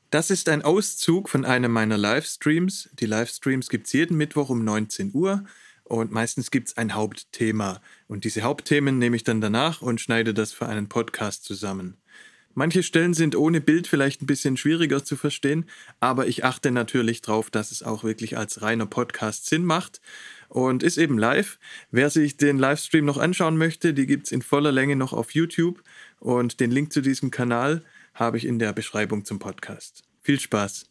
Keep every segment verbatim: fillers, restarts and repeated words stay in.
Das ist ein Auszug von einem meiner Livestreams. Die Livestreams gibt es jeden Mittwoch um neunzehn Uhr und meistens gibt es ein Hauptthema. Und diese Hauptthemen nehme ich dann danach und schneide das für einen Podcast zusammen. Manche Stellen sind ohne Bild vielleicht ein bisschen schwieriger zu verstehen, aber ich achte natürlich darauf, dass es auch wirklich als reiner Podcast Sinn macht und ist eben live. Wer sich den Livestream noch anschauen möchte, die gibt es in voller Länge noch auf YouTube und den Link zu diesem Kanal habe ich in der Beschreibung zum Podcast. Viel Spaß!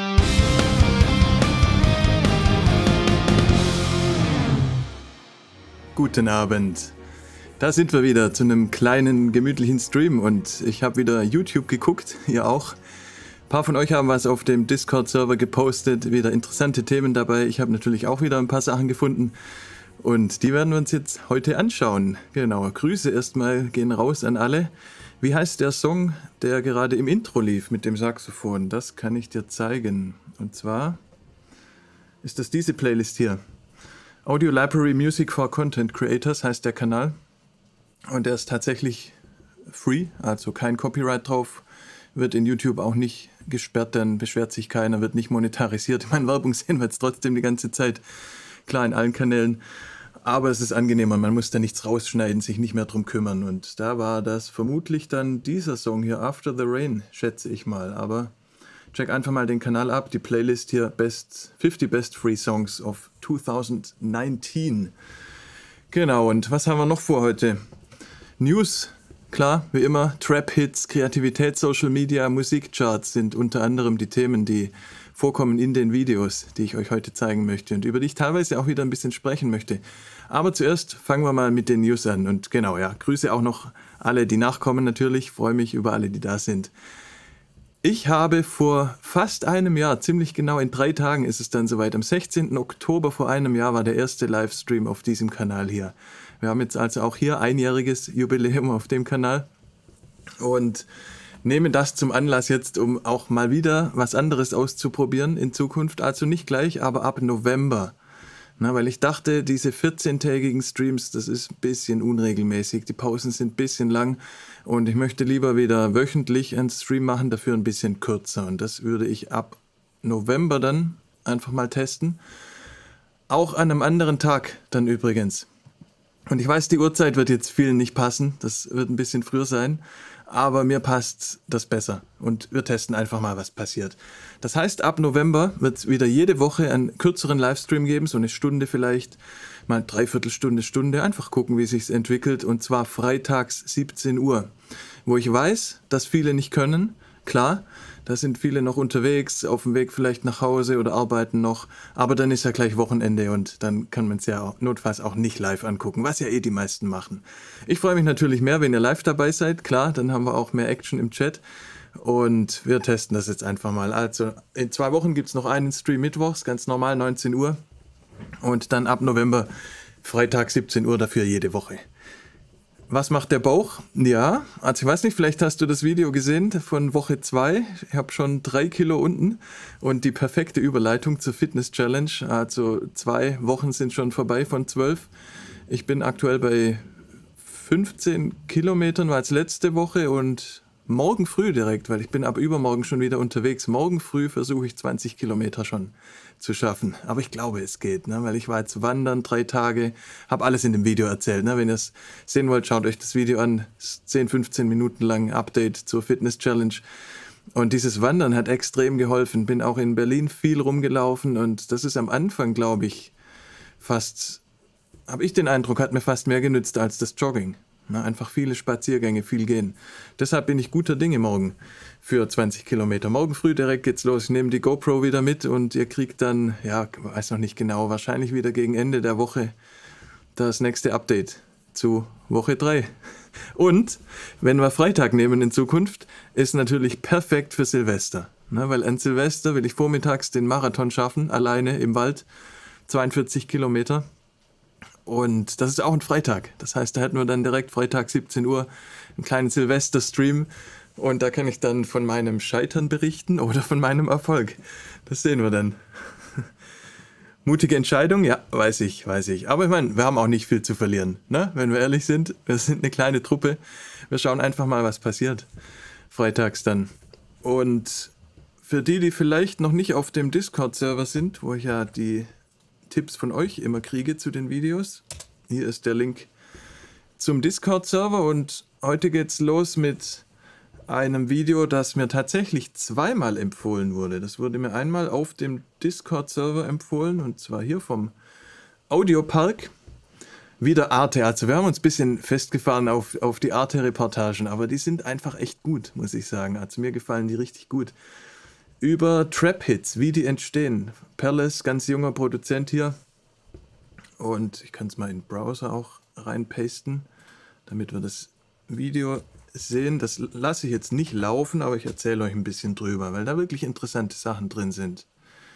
Guten Abend! Da sind wir wieder zu einem kleinen, gemütlichen Stream und ich habe wieder YouTube geguckt, ihr auch. Ein paar von euch haben was auf dem Discord-Server gepostet, wieder interessante Themen dabei. Ich habe natürlich auch wieder ein paar Sachen gefunden und die werden wir uns jetzt heute anschauen. Genau, Grüße erstmal gehen raus an alle. Wie heißt der Song, der gerade im Intro lief mit dem Saxophon? Das kann ich dir zeigen. Und zwar ist das diese Playlist hier. Audio Library Music for Content Creators heißt der Kanal. Und der ist tatsächlich free, also kein Copyright drauf, wird in YouTube auch nicht gesperrt, dann beschwert sich keiner, wird nicht monetarisiert. Ich meine, Werbung sehen wir jetzt trotzdem die ganze Zeit, klar in allen Kanälen, aber es ist angenehmer, man muss da nichts rausschneiden, sich nicht mehr drum kümmern. Und da war das vermutlich dann dieser Song hier, After the Rain, schätze ich mal. Aber check einfach mal den Kanal ab, die Playlist hier, Best fifty Best Free Songs of twenty nineteen. Genau, und was haben wir noch vor heute? News, klar, wie immer, Trap-Hits, Kreativität, Social Media, Musikcharts sind unter anderem die Themen, die vorkommen in den Videos, die ich euch heute zeigen möchte und über die ich teilweise auch wieder ein bisschen sprechen möchte. Aber zuerst fangen wir mal mit den News an und genau, ja, grüße auch noch alle, die nachkommen natürlich, freue mich über alle, die da sind. Ich habe vor fast einem Jahr, ziemlich genau in drei Tagen ist es dann soweit, am sechzehnten Oktober vor einem Jahr war der erste Livestream auf diesem Kanal hier. Wir haben jetzt also auch hier einjähriges Jubiläum auf dem Kanal und nehmen das zum Anlass jetzt, um auch mal wieder was anderes auszuprobieren in Zukunft. Also nicht gleich, aber ab November. Na, weil ich dachte, diese vierzehntägigen Streams, das ist ein bisschen unregelmäßig. Die Pausen sind ein bisschen lang und ich möchte lieber wieder wöchentlich einen Stream machen, dafür ein bisschen kürzer. Und das würde ich ab November dann einfach mal testen. Auch an einem anderen Tag dann übrigens. Und ich weiß, die Uhrzeit wird jetzt vielen nicht passen, das wird ein bisschen früher sein, aber mir passt das besser und wir testen einfach mal, was passiert. Das heißt, ab November wird es wieder jede Woche einen kürzeren Livestream geben, so eine Stunde vielleicht, mal dreiviertel Stunde, Stunde, einfach gucken, wie es sich entwickelt und zwar freitags siebzehn Uhr, wo ich weiß, dass viele nicht können, klar. Da sind viele noch unterwegs, auf dem Weg vielleicht nach Hause oder arbeiten noch. Aber dann ist ja gleich Wochenende und dann kann man es ja auch, notfalls auch nicht live angucken, was ja eh die meisten machen. Ich freue mich natürlich mehr, wenn ihr live dabei seid. Klar, dann haben wir auch mehr Action im Chat. Und wir testen das jetzt einfach mal. Also in zwei Wochen gibt es noch einen Stream mittwochs, ganz normal, neunzehn Uhr. Und dann ab November, Freitag siebzehn Uhr, dafür jede Woche. Was macht der Bauch? Ja, also ich weiß nicht, vielleicht hast du das Video gesehen von Woche zwei. Ich habe schon drei Kilo unten und die perfekte Überleitung zur Fitness Challenge. Also zwei Wochen sind schon vorbei von zwölf. Ich bin aktuell bei fünfzehn Kilometern, war es letzte Woche und morgen früh direkt, weil ich bin ab übermorgen schon wieder unterwegs. Morgen früh versuche ich zwanzig Kilometer schon zu schaffen. Aber ich glaube, es geht, ne? Weil ich war jetzt wandern, drei Tage, habe alles in dem Video erzählt. Ne? Wenn ihr es sehen wollt, schaut euch das Video an. zehn, fünfzehn Minuten lang Update zur Fitness Challenge. Und dieses Wandern hat extrem geholfen. Bin auch in Berlin viel rumgelaufen und das ist am Anfang, glaube ich, fast, habe ich den Eindruck, hat mir fast mehr genützt als das Jogging. Na, einfach viele Spaziergänge, viel gehen. Deshalb bin ich guter Dinge morgen für zwanzig Kilometer. Morgen früh direkt geht's los. Ich nehme die GoPro wieder mit und ihr kriegt dann, ja, weiß noch nicht genau, wahrscheinlich wieder gegen Ende der Woche das nächste Update zu Woche drei. Und wenn wir Freitag nehmen in Zukunft, ist natürlich perfekt für Silvester. Na, weil an Silvester will ich vormittags den Marathon schaffen, alleine im Wald, zweiundvierzig Kilometer. Und das ist auch ein Freitag. Das heißt, da hätten wir dann direkt Freitag siebzehn Uhr einen kleinen Silvester-Stream. Und da kann ich dann von meinem Scheitern berichten oder von meinem Erfolg. Das sehen wir dann. Mutige Entscheidung? Ja, weiß ich, weiß ich. Aber ich meine, wir haben auch nicht viel zu verlieren, ne? Wenn wir ehrlich sind. Wir sind eine kleine Truppe. Wir schauen einfach mal, was passiert. Freitags dann. Und für die, die vielleicht noch nicht auf dem Discord-Server sind, wo ich ja die Tipps von euch immer kriege zu den Videos. Hier ist der Link zum Discord-Server und heute geht's los mit einem Video, das mir tatsächlich zweimal empfohlen wurde. Das wurde mir einmal auf dem Discord-Server empfohlen und zwar hier vom Audiopark. Wieder Arte, also wir haben uns ein bisschen festgefahren auf, auf die Arte-Reportagen, aber die sind einfach echt gut, muss ich sagen. Also mir gefallen die richtig gut. Über Trap-Hits, wie die entstehen. Perles, ganz junger Produzent hier. Und ich kann es mal in den Browser auch reinpasten, damit wir das Video sehen. Das lasse ich jetzt nicht laufen, aber ich erzähle euch ein bisschen drüber, weil da wirklich interessante Sachen drin sind.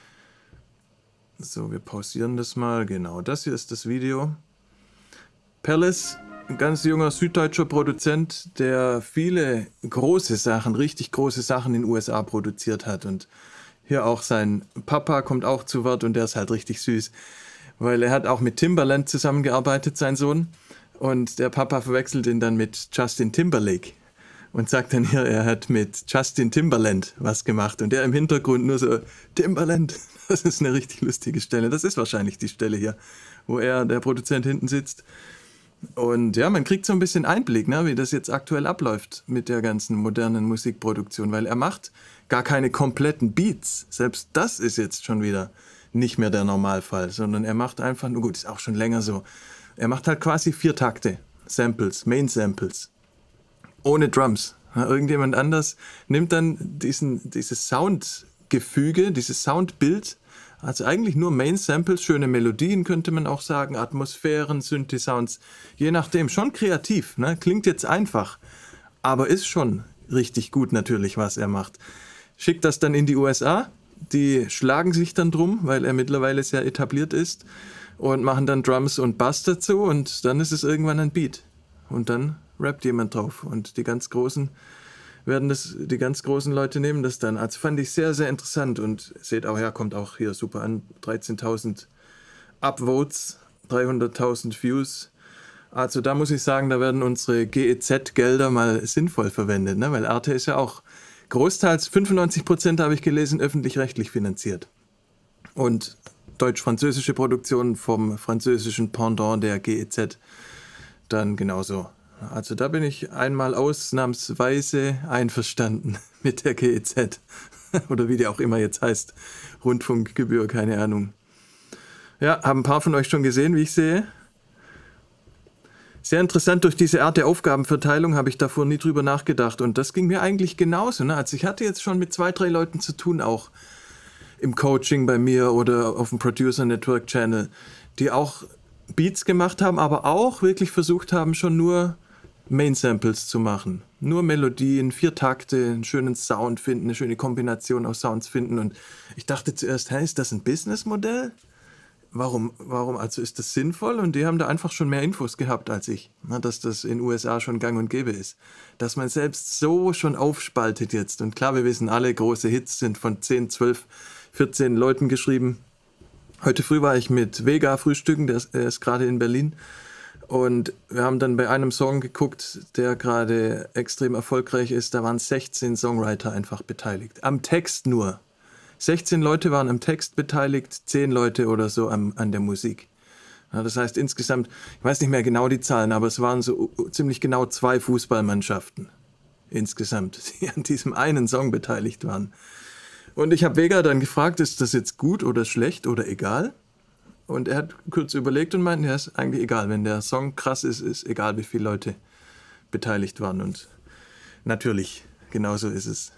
So, wir pausieren das mal. Genau, das hier ist das Video. Perles, ein ganz junger süddeutscher Produzent, der viele große Sachen, richtig große Sachen in den U S A produziert hat. Und hier auch sein Papa kommt auch zu Wort und der ist halt richtig süß, weil er hat auch mit Timbaland zusammengearbeitet, sein Sohn. Und der Papa verwechselt ihn dann mit Justin Timberlake und sagt dann hier, er hat mit Justin Timbaland was gemacht. Und der im Hintergrund nur so, Timbaland, das ist eine richtig lustige Stelle. Das ist wahrscheinlich die Stelle hier, wo er, der Produzent, hinten sitzt. Und ja, man kriegt so ein bisschen Einblick, ne, wie das jetzt aktuell abläuft mit der ganzen modernen Musikproduktion, weil er macht gar keine kompletten Beats. Selbst das ist jetzt schon wieder nicht mehr der Normalfall, sondern er macht einfach, nur gut, ist auch schon länger so, er macht halt quasi vier Takte, Samples, Main-Samples, ohne Drums. Ja, irgendjemand anders nimmt dann diesen, dieses Soundgefüge, dieses Soundbild, also eigentlich nur Main-Samples, schöne Melodien könnte man auch sagen, Atmosphären, Synthi-Sounds, je nachdem, schon kreativ, ne? Klingt jetzt einfach, aber ist schon richtig gut natürlich, was er macht. Schickt das dann in die U S A, die schlagen sich dann drum, weil er mittlerweile sehr etabliert ist und machen dann Drums und Bass dazu und dann ist es irgendwann ein Beat und dann rappt jemand drauf und die ganz Großen werden das, die ganz großen Leute nehmen das dann. Also fand ich sehr, sehr interessant und seht auch, ja, kommt auch hier super an, dreizehntausend Upvotes, dreihunderttausend Views. Also da muss ich sagen, da werden unsere G E Z-Gelder mal sinnvoll verwendet, ne? Weil Arte ist ja auch großteils, fünfundneunzig Prozent habe ich gelesen, öffentlich-rechtlich finanziert. Und deutsch-französische Produktionen vom französischen Pendant der G E Z dann genauso. Also da bin ich einmal ausnahmsweise einverstanden mit der G E Z. Oder wie die auch immer jetzt heißt. Rundfunkgebühr, keine Ahnung. Ja, haben ein paar von euch schon gesehen, wie ich sehe. Sehr interessant, durch diese Art der Aufgabenverteilung habe ich davor nie drüber nachgedacht. Und das ging mir eigentlich genauso. Ne? Also ich hatte jetzt schon mit zwei, drei Leuten zu tun, auch im Coaching bei mir oder auf dem Producer Network Channel, die auch Beats gemacht haben, aber auch wirklich versucht haben, schon nur Main-Samples zu machen. Nur Melodien, vier Takte, einen schönen Sound finden, eine schöne Kombination aus Sounds finden. Und ich dachte zuerst, hä, ist das ein Businessmodell? Warum, warum also ist das sinnvoll? Und die haben da einfach schon mehr Infos gehabt als ich, na, dass das in den U S A schon gang und gäbe ist. Dass man selbst so schon aufspaltet jetzt. Und klar, wir wissen alle, große Hits sind von zehn, zwölf, vierzehn Leuten geschrieben. Heute früh war ich mit Vega frühstücken, der ist, der ist gerade in Berlin. Und wir haben dann bei einem Song geguckt, der gerade extrem erfolgreich ist. Da waren sechzehn Songwriter einfach beteiligt. Am Text nur. sechzehn Leute waren am Text beteiligt, zehn Leute oder so am, an der Musik. Ja, das heißt insgesamt, ich weiß nicht mehr genau die Zahlen, aber es waren so ziemlich genau zwei Fußballmannschaften insgesamt, die an diesem einen Song beteiligt waren. Und ich habe Vega dann gefragt, ist das jetzt gut oder schlecht oder egal? Und er hat kurz überlegt und meinte, ja, ist eigentlich egal. Wenn der Song krass ist, ist egal, wie viele Leute beteiligt waren. Und natürlich, genauso ist es.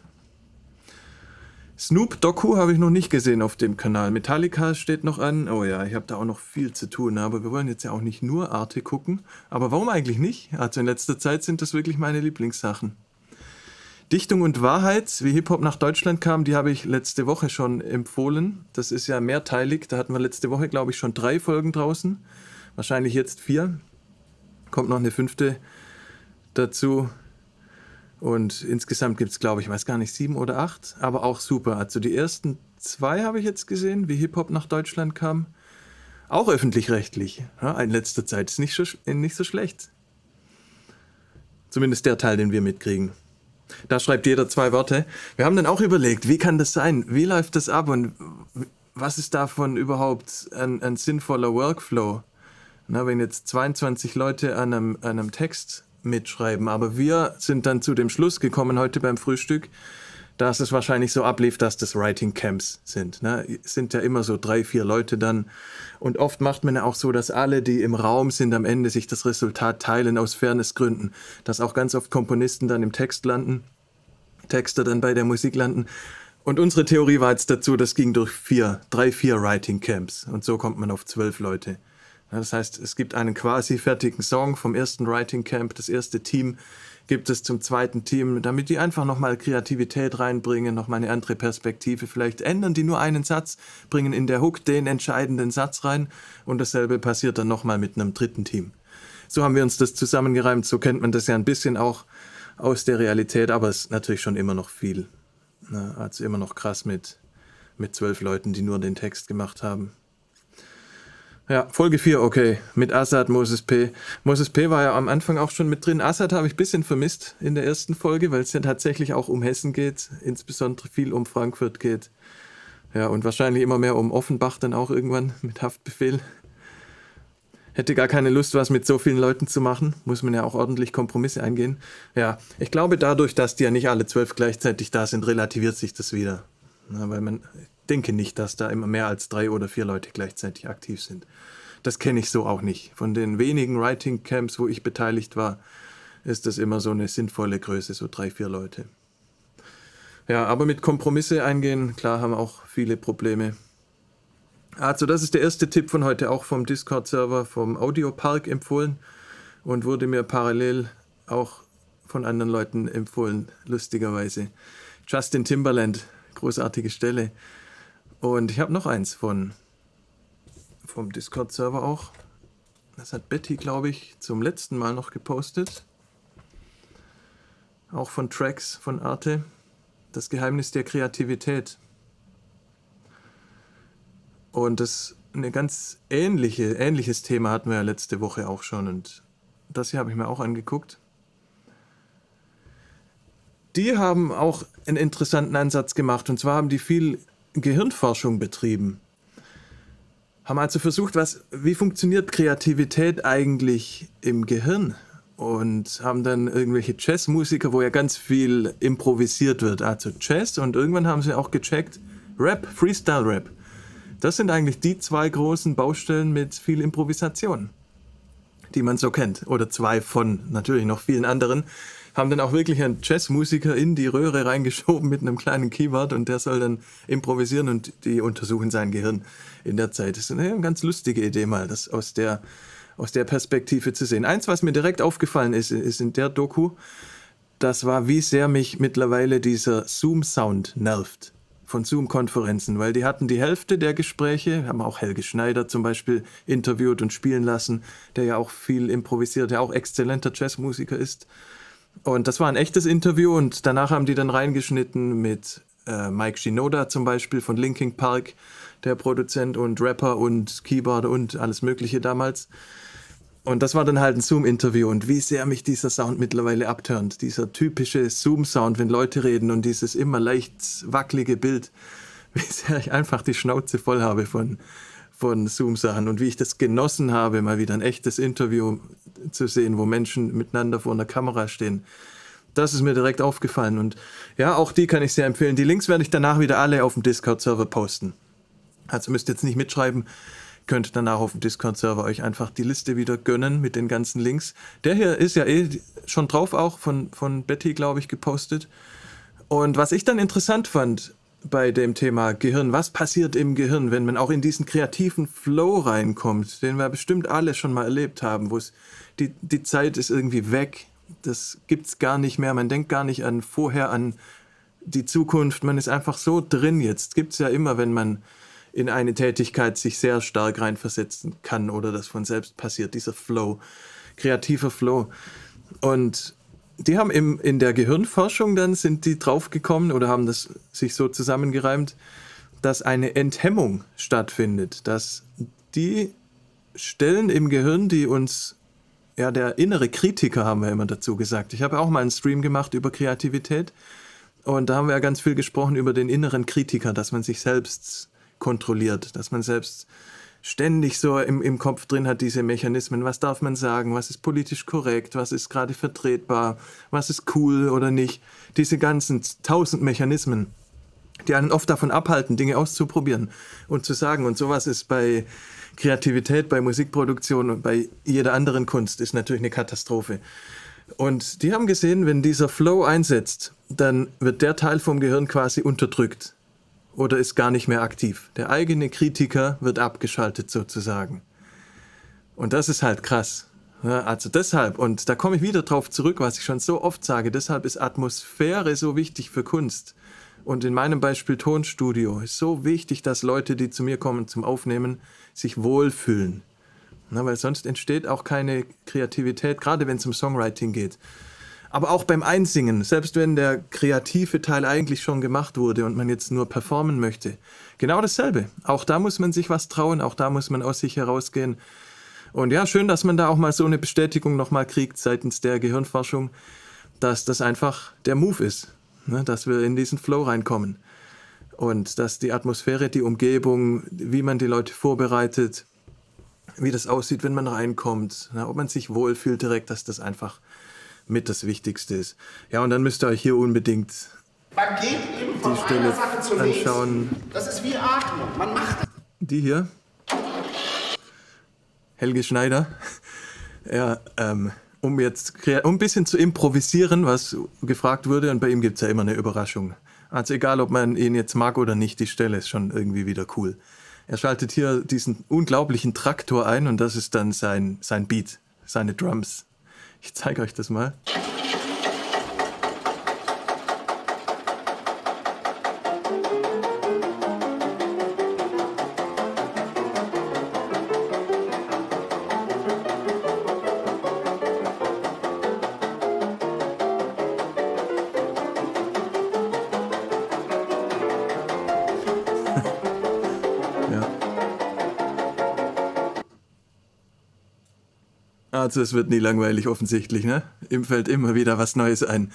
Snoop Doku habe ich noch nicht gesehen auf dem Kanal. Metallica steht noch an. Oh ja, ich habe da auch noch viel zu tun. Aber wir wollen jetzt ja auch nicht nur Arte gucken. Aber warum eigentlich nicht? Also in letzter Zeit sind das wirklich meine Lieblingssachen. Dichtung und Wahrheit, wie Hip-Hop nach Deutschland kam, die habe ich letzte Woche schon empfohlen. Das ist ja mehrteilig. Da hatten wir letzte Woche, glaube ich, schon drei Folgen draußen. Wahrscheinlich jetzt vier. Kommt noch eine fünfte dazu. Und insgesamt gibt es, glaube ich, weiß gar nicht, sieben oder acht. Aber auch super. Also die ersten zwei habe ich jetzt gesehen, wie Hip-Hop nach Deutschland kam. Auch öffentlich-rechtlich. Ja, in letzter Zeit ist nicht so, nicht so schlecht. Zumindest der Teil, den wir mitkriegen. Da schreibt jeder zwei Worte. Wir haben dann auch überlegt, wie kann das sein? Wie läuft das ab und was ist davon überhaupt ein, ein sinnvoller Workflow? Na, wenn jetzt zweiundzwanzig Leute an einem, an einem Text mitschreiben, aber wir sind dann zu dem Schluss gekommen heute beim Frühstück, dass es wahrscheinlich so ablief, dass das Writing Camps sind. Ne? Es sind ja immer so drei, vier Leute dann. Und oft macht man ja auch so, dass alle, die im Raum sind, am Ende sich das Resultat teilen aus Fairnessgründen. Dass auch ganz oft Komponisten dann im Text landen, Texter dann bei der Musik landen. Und unsere Theorie war jetzt dazu, das ging durch vier, drei, vier Writing Camps. Und so kommt man auf zwölf Leute. Ja, das heißt, es gibt einen quasi fertigen Song vom ersten Writing Camp, das erste Team gibt es zum zweiten Team, damit die einfach nochmal Kreativität reinbringen, nochmal eine andere Perspektive. Vielleicht ändern die nur einen Satz, bringen in der Hook den entscheidenden Satz rein und dasselbe passiert dann nochmal mit einem dritten Team. So haben wir uns das zusammengereimt, so kennt man das ja ein bisschen auch aus der Realität, aber es ist natürlich schon immer noch viel. Also immer noch krass mit, mit zwölf Leuten, die nur den Text gemacht haben. Ja, Folge vier, okay, mit Assad, Moses P. Moses P. war ja am Anfang auch schon mit drin. Assad habe ich ein bisschen vermisst in der ersten Folge, weil es ja tatsächlich auch um Hessen geht, insbesondere viel um Frankfurt geht. Ja, und wahrscheinlich immer mehr um Offenbach dann auch irgendwann mit Haftbefehl. Hätte gar keine Lust, was mit so vielen Leuten zu machen. Muss man ja auch ordentlich Kompromisse eingehen. Ja, ich glaube dadurch, dass die ja nicht alle zwölf gleichzeitig da sind, relativiert sich das wieder. Na, weil man... Ich denke nicht, dass da immer mehr als drei oder vier Leute gleichzeitig aktiv sind. Das kenne ich so auch nicht. Von den wenigen Writing Camps, wo ich beteiligt war, ist das immer so eine sinnvolle Größe, so drei, vier Leute. Ja, aber mit Kompromisse eingehen, klar, haben auch viele Probleme. Also das ist der erste Tipp von heute, auch vom Discord-Server, vom Audiopark empfohlen und wurde mir parallel auch von anderen Leuten empfohlen, lustigerweise. Justin Timberland, großartige Stelle. Und ich habe noch eins von vom Discord-Server auch. Das hat Betty, glaube ich, zum letzten Mal noch gepostet. Auch von Tracks von Arte. Das Geheimnis der Kreativität. Und das eine ganz ähnliche, ähnliches Thema hatten wir ja letzte Woche auch schon. Und das hier habe ich mir auch angeguckt. Die haben auch einen interessanten Ansatz gemacht. Und zwar haben die viel Gehirnforschung betrieben. Haben also versucht, was, wie funktioniert Kreativität eigentlich im Gehirn? Und haben dann irgendwelche Jazzmusiker, wo ja ganz viel improvisiert wird, also Jazz. Und irgendwann haben sie auch gecheckt, Rap, Freestyle-Rap. Das sind eigentlich die zwei großen Baustellen mit viel Improvisation, die man so kennt. Oder zwei von natürlich noch vielen anderen. Haben dann auch wirklich einen Jazzmusiker in die Röhre reingeschoben mit einem kleinen Keyboard und der soll dann improvisieren und die untersuchen sein Gehirn in der Zeit. Das ist eine ganz lustige Idee mal, das aus der, aus der Perspektive zu sehen. Eins, was mir direkt aufgefallen ist, ist in der Doku, das war, wie sehr mich mittlerweile dieser Zoom-Sound nervt von Zoom-Konferenzen, weil die hatten die Hälfte der Gespräche, haben auch Helge Schneider zum Beispiel interviewt und spielen lassen, der ja auch viel improvisiert, der auch exzellenter Jazzmusiker ist. Und das war ein echtes Interview und danach haben die dann reingeschnitten mit äh, Mike Shinoda zum Beispiel von Linkin Park, der Produzent und Rapper und Keyboarder und alles Mögliche damals. Und das war dann halt ein Zoom-Interview und wie sehr mich dieser Sound mittlerweile abturnt. Dieser typische Zoom-Sound, wenn Leute reden und dieses immer leicht wackelige Bild, wie sehr ich einfach die Schnauze voll habe von, von Zoom-Sachen und wie ich das genossen habe, mal wieder ein echtes Interview zu sehen, wo Menschen miteinander vor einer Kamera stehen. Das ist mir direkt aufgefallen und ja, auch die kann ich sehr empfehlen. Die Links werde ich danach wieder alle auf dem Discord-Server posten. Also müsst ihr jetzt nicht mitschreiben, könnt danach auf dem Discord-Server euch einfach die Liste wieder gönnen mit den ganzen Links. Der hier ist ja eh schon drauf auch, von, von Betty, glaube ich, gepostet. Und was ich dann interessant fand bei dem Thema Gehirn, was passiert im Gehirn, wenn man auch in diesen kreativen Flow reinkommt, den wir bestimmt alle schon mal erlebt haben, wo es die, die Zeit ist irgendwie weg, das gibt's gar nicht mehr, man denkt gar nicht an vorher, an die Zukunft, man ist einfach so drin jetzt. Gibt's ja immer, wenn man in eine Tätigkeit sich sehr stark reinversetzen kann oder das von selbst passiert, dieser Flow, kreativer Flow. Und die haben im, in der Gehirnforschung dann, sind die draufgekommen oder haben das sich so zusammengereimt, dass eine Enthemmung stattfindet, dass die Stellen im Gehirn, die uns ja, der innere Kritiker, haben wir immer dazu gesagt. Ich habe auch mal einen Stream gemacht über Kreativität und da haben wir ja ganz viel gesprochen über den inneren Kritiker, dass man sich selbst kontrolliert, dass man selbst ständig so im, im Kopf drin hat, diese Mechanismen. Was darf man sagen? Was ist politisch korrekt? Was ist gerade vertretbar? Was ist cool oder nicht? Diese ganzen tausend Mechanismen, die einen oft davon abhalten, Dinge auszuprobieren und zu sagen. Und sowas ist bei Kreativität, bei Musikproduktion und bei jeder anderen Kunst ist natürlich eine Katastrophe. Und die haben gesehen, wenn dieser Flow einsetzt, dann wird der Teil vom Gehirn quasi unterdrückt. Oder ist gar nicht mehr aktiv. Der eigene Kritiker wird abgeschaltet sozusagen. Und das ist halt krass. Ja, also deshalb, und da komme ich wieder drauf zurück, was ich schon so oft sage, deshalb ist Atmosphäre so wichtig für Kunst. Und in meinem Beispiel Tonstudio ist so wichtig, dass Leute, die zu mir kommen zum Aufnehmen, sich wohlfühlen. Na, weil sonst entsteht auch keine Kreativität, gerade wenn es um Songwriting geht. Aber auch beim Einsingen, selbst wenn der kreative Teil eigentlich schon gemacht wurde und man jetzt nur performen möchte. Genau dasselbe. Auch da muss man sich was trauen, auch da muss man aus sich herausgehen. Und ja, schön, dass man da auch mal so eine Bestätigung nochmal kriegt seitens der Gehirnforschung, dass das einfach der Move ist, ne, dass wir in diesen Flow reinkommen. Und dass die Atmosphäre, die Umgebung, wie man die Leute vorbereitet, wie das aussieht, wenn man reinkommt, na, ob man sich wohlfühlt direkt, dass das einfach mit das Wichtigste ist. Ja, und dann müsst ihr euch hier unbedingt man geht eben von die Stelle einer Sache zur anschauen. Nächsten. Das ist wie Atmung. Man macht die hier. Helge Schneider. Ja, ähm, um jetzt um ein bisschen zu improvisieren, was gefragt wurde. Und bei ihm gibt es ja immer eine Überraschung. Also egal, ob man ihn jetzt mag oder nicht, die Stelle ist schon irgendwie wieder cool. Er schaltet hier diesen unglaublichen Traktor ein und das ist dann sein, sein Beat, seine Drums. Ich zeige euch das mal. Also es wird nie langweilig offensichtlich, ne? Ihm fällt immer wieder was Neues ein.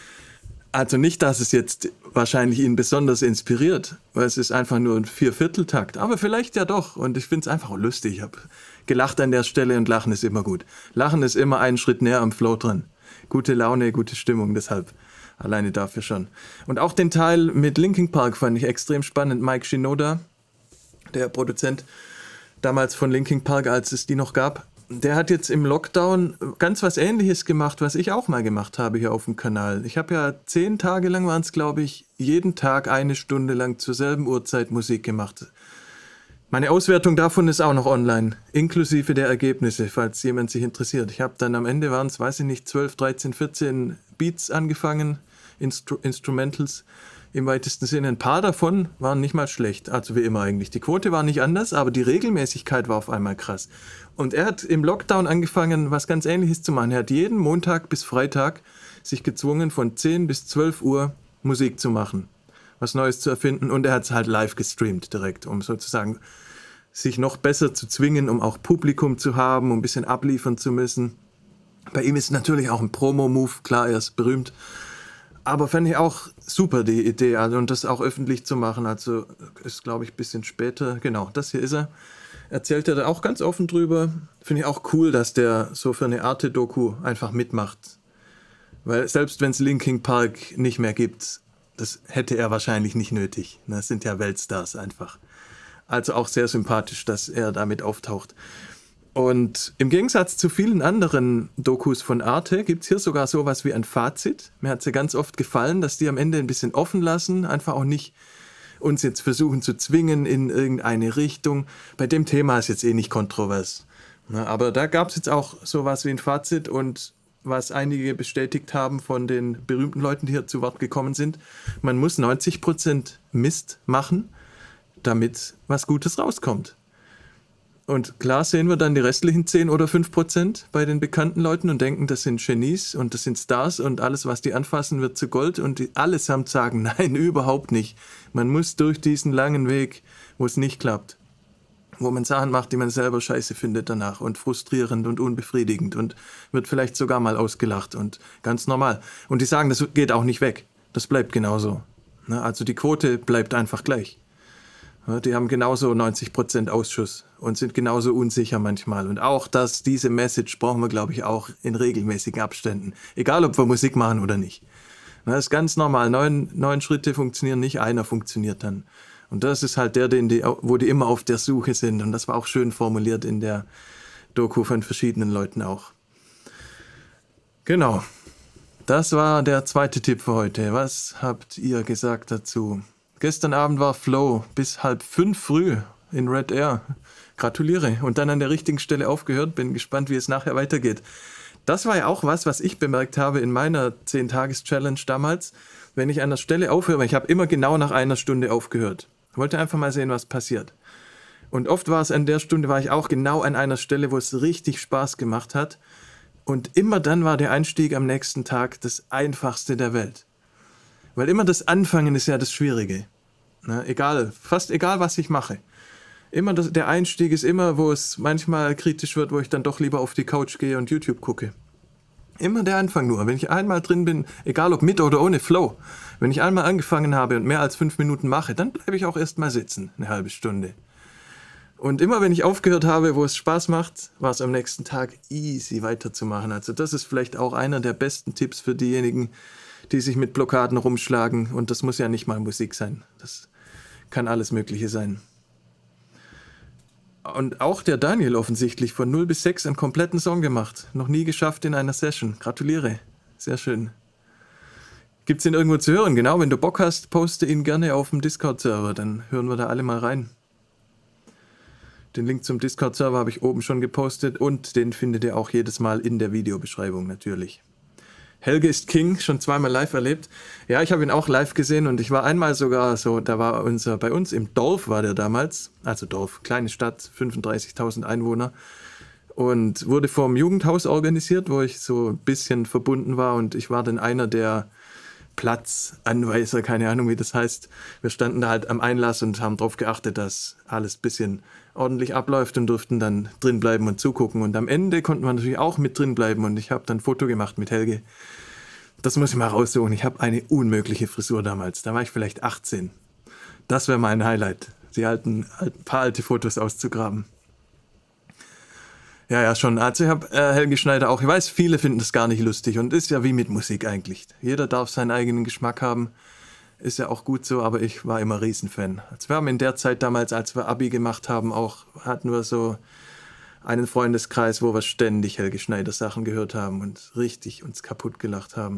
Also nicht, dass es jetzt wahrscheinlich ihn besonders inspiriert, weil es ist einfach nur ein Viervierteltakt, aber vielleicht ja doch. Und ich finde es einfach lustig. Ich habe gelacht an der Stelle und Lachen ist immer gut. Lachen ist immer einen Schritt näher am Flow dran. Gute Laune, gute Stimmung, deshalb alleine dafür schon. Und auch den Teil mit Linkin Park fand ich extrem spannend. Mike Shinoda, der Produzent damals von Linkin Park, als es die noch gab, der hat jetzt im Lockdown ganz was Ähnliches gemacht, was ich auch mal gemacht habe hier auf dem Kanal. Ich habe ja zehn Tage lang, waren es glaube ich, jeden Tag eine Stunde lang zur selben Uhrzeit Musik gemacht. Meine Auswertung davon ist auch noch online, inklusive der Ergebnisse, falls jemand sich interessiert. Ich habe dann am Ende, waren es, weiß ich nicht, zwölf, dreizehn, vierzehn Beats angefangen, Instru Instrumentals. Im weitesten Sinne, ein paar davon waren nicht mal schlecht, also wie immer eigentlich. Die Quote war nicht anders, aber die Regelmäßigkeit war auf einmal krass. Und er hat im Lockdown angefangen, was ganz Ähnliches zu machen. Er hat jeden Montag bis Freitag sich gezwungen, von zehn bis zwölf Uhr Musik zu machen, was Neues zu erfinden. Und er hat es halt live gestreamt direkt, um sozusagen sich noch besser zu zwingen, um auch Publikum zu haben, um ein bisschen abliefern zu müssen. Bei ihm ist natürlich auch ein Promo-Move, klar, er ist berühmt. Aber fände ich auch super, die Idee, also, und das auch öffentlich zu machen. Also ist, glaube ich, ein bisschen später. Genau, das hier ist er. Erzählt er da auch ganz offen drüber. Finde ich auch cool, dass der so für eine Arte-Doku einfach mitmacht. Weil selbst wenn es Linkin Park nicht mehr gibt, das hätte er wahrscheinlich nicht nötig. Das sind ja Weltstars einfach. Also auch sehr sympathisch, dass er damit auftaucht. Und im Gegensatz zu vielen anderen Dokus von Arte gibt es hier sogar sowas wie ein Fazit. Mir hat es ja ganz oft gefallen, dass die am Ende ein bisschen offen lassen, einfach auch nicht uns jetzt versuchen zu zwingen in irgendeine Richtung. Bei dem Thema ist jetzt eh nicht kontrovers. Na, aber da gab es jetzt auch sowas wie ein Fazit und was einige bestätigt haben von den berühmten Leuten, die hier zu Wort gekommen sind. Man muss neunzig Prozent Mist machen, damit was Gutes rauskommt. Und klar sehen wir dann die restlichen zehn oder fünf Prozent bei den bekannten Leuten und denken, das sind Genies und das sind Stars und alles, was die anfassen, wird zu Gold. Und die allesamt sagen, nein, überhaupt nicht. Man muss durch diesen langen Weg, wo es nicht klappt. wo man Sachen macht, die man selber scheiße findet danach und frustrierend und unbefriedigend und wird vielleicht sogar mal ausgelacht und ganz normal. Und die sagen, das geht auch nicht weg. Das bleibt genauso. Also die Quote bleibt einfach gleich. Die haben genauso neunzig Prozent Ausschuss und sind genauso unsicher manchmal. Und auch das, diese Message brauchen wir, glaube ich, auch in regelmäßigen Abständen. Egal, ob wir Musik machen oder nicht. Das ist ganz normal. Neun, neun Schritte funktionieren nicht, einer funktioniert dann. Und das ist halt der, den die, wo die immer auf der Suche sind. Und das war auch schön formuliert in der Doku von verschiedenen Leuten auch. Genau. Das war der zweite Tipp für heute. Was habt ihr gesagt dazu? Gestern Abend war Flow bis halb fünf früh in Red Air. Gratuliere. Und dann an der richtigen Stelle aufgehört. Bin gespannt, wie es nachher weitergeht. Das war ja auch was, was ich bemerkt habe in meiner zehn-Tages-Challenge damals. Wenn ich an der Stelle aufhöre, ich habe immer genau nach einer Stunde aufgehört. Ich wollte einfach mal sehen, was passiert. Und oft war es an der Stunde, war ich auch genau an einer Stelle, wo es richtig Spaß gemacht hat. Und immer dann war der Einstieg am nächsten Tag das Einfachste der Welt. Weil immer das Anfangen ist ja das Schwierige. Na, egal, fast egal, was ich mache. Immer das, der Einstieg ist immer, wo es manchmal kritisch wird, wo ich dann doch lieber auf die Couch gehe und YouTube gucke. Immer der Anfang nur. Wenn ich einmal drin bin, egal ob mit oder ohne Flow, wenn ich einmal angefangen habe und mehr als fünf Minuten mache, dann bleibe ich auch erst mal sitzen, eine halbe Stunde. Und immer wenn ich aufgehört habe, wo es Spaß macht, war es am nächsten Tag easy weiterzumachen. Also das ist vielleicht auch einer der besten Tipps für diejenigen, die sich mit Blockaden rumschlagen. Und das muss ja nicht mal Musik sein. Das kann alles Mögliche sein. Und auch der Daniel offensichtlich von null bis sechs einen kompletten Song gemacht. Noch nie geschafft in einer Session. Gratuliere. Sehr schön. Gibt's ihn irgendwo zu hören? Genau, wenn du Bock hast, poste ihn gerne auf dem Discord-Server. Dann hören wir da alle mal rein. Den Link zum Discord-Server habe ich oben schon gepostet und den findet ihr auch jedes Mal in der Videobeschreibung natürlich. Helge ist King, schon zweimal live erlebt. Ja, ich habe ihn auch live gesehen und ich war einmal sogar so, da war unser, bei uns im Dorf war der damals, also Dorf, kleine Stadt, fünfunddreißigtausend Einwohner und wurde vom Jugendhaus organisiert, wo ich so ein bisschen verbunden war und ich war dann einer der Platzanweiser, keine Ahnung wie das heißt. Wir standen da halt am Einlass und haben darauf geachtet, dass alles ein bisschen ordentlich abläuft und durften dann drin bleiben und zugucken. Und am Ende konnten wir natürlich auch mit drin bleiben und ich habe dann ein Foto gemacht mit Helge. Das muss ich mal raussuchen. Ich habe eine unmögliche Frisur damals. Da war ich vielleicht achtzehn. Das wäre mein Highlight, die alten, ein paar alte Fotos auszugraben. Ja, ja, schon. Also ich habe äh, Helge Schneider auch. Ich weiß, viele finden das gar nicht lustig und ist ja wie mit Musik eigentlich. Jeder darf seinen eigenen Geschmack haben. Ist ja auch gut so, aber ich war immer Riesenfan. Also wir haben in der Zeit damals, als wir Abi gemacht haben, auch hatten wir so einen Freundeskreis, wo wir ständig Helge Schneider Sachen gehört haben und richtig uns kaputt gelacht haben.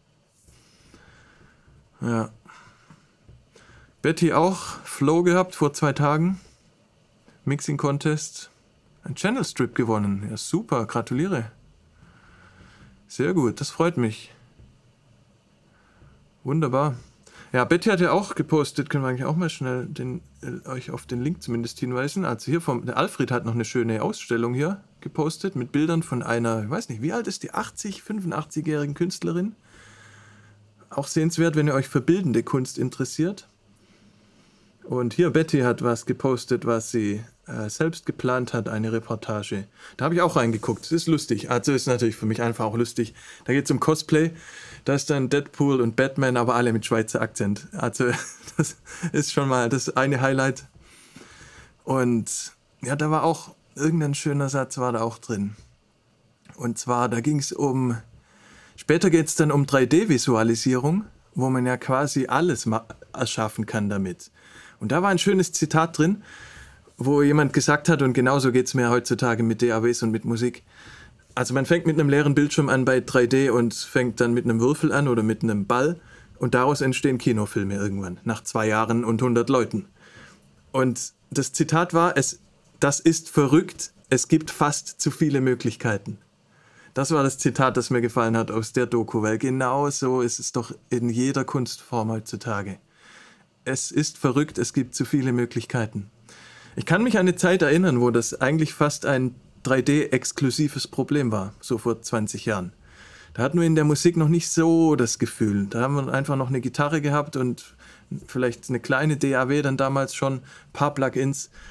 Ja. Betty auch Flow gehabt vor zwei Tagen. Mixing Contest. Ein Channel Strip gewonnen. Ja, super, gratuliere. Sehr gut, das freut mich. Wunderbar. Ja, Betty hat ja auch gepostet, können wir eigentlich auch mal schnell den, äh, euch auf den Link zumindest hinweisen. Also hier vom, der Alfred hat noch eine schöne Ausstellung hier gepostet mit Bildern von einer, ich weiß nicht, wie alt ist die, achtzig, fünfundachtzig-jährigen Künstlerin. Auch sehenswert, wenn ihr euch für bildende Kunst interessiert. Und hier, Betty hat was gepostet, was sie äh, selbst geplant hat, eine Reportage. Da habe ich auch reingeguckt. Das ist lustig. Also ist natürlich für mich einfach auch lustig. Da geht es um Cosplay. Da ist dann Deadpool und Batman, aber alle mit Schweizer Akzent. Also das ist schon mal das eine Highlight. Und ja, da war auch irgendein schöner Satz war da auch drin. Und zwar, da ging es um, später geht es dann um drei D-Visualisierung, wo man ja quasi alles erschaffen kann damit. Und da war ein schönes Zitat drin, wo jemand gesagt hat, und genauso geht es mir heutzutage mit D A Ws und mit Musik. Also man fängt mit einem leeren Bildschirm an bei drei D und fängt dann mit einem Würfel an oder mit einem Ball und daraus entstehen Kinofilme irgendwann, nach zwei Jahren und hundert Leuten. Und das Zitat war, es, das ist verrückt, es gibt fast zu viele Möglichkeiten. Das war das Zitat, das mir gefallen hat aus der Doku, weil genau so ist es doch in jeder Kunstform heutzutage. Es ist verrückt, es gibt zu viele Möglichkeiten. Ich kann mich an eine Zeit erinnern, wo das eigentlich fast ein drei D-exklusives Problem war, so vor zwanzig Jahren. Da hatten wir in der Musik noch nicht so das Gefühl. Da haben wir einfach noch eine Gitarre gehabt und vielleicht eine kleine D A W dann damals schon, ein paar Plugins.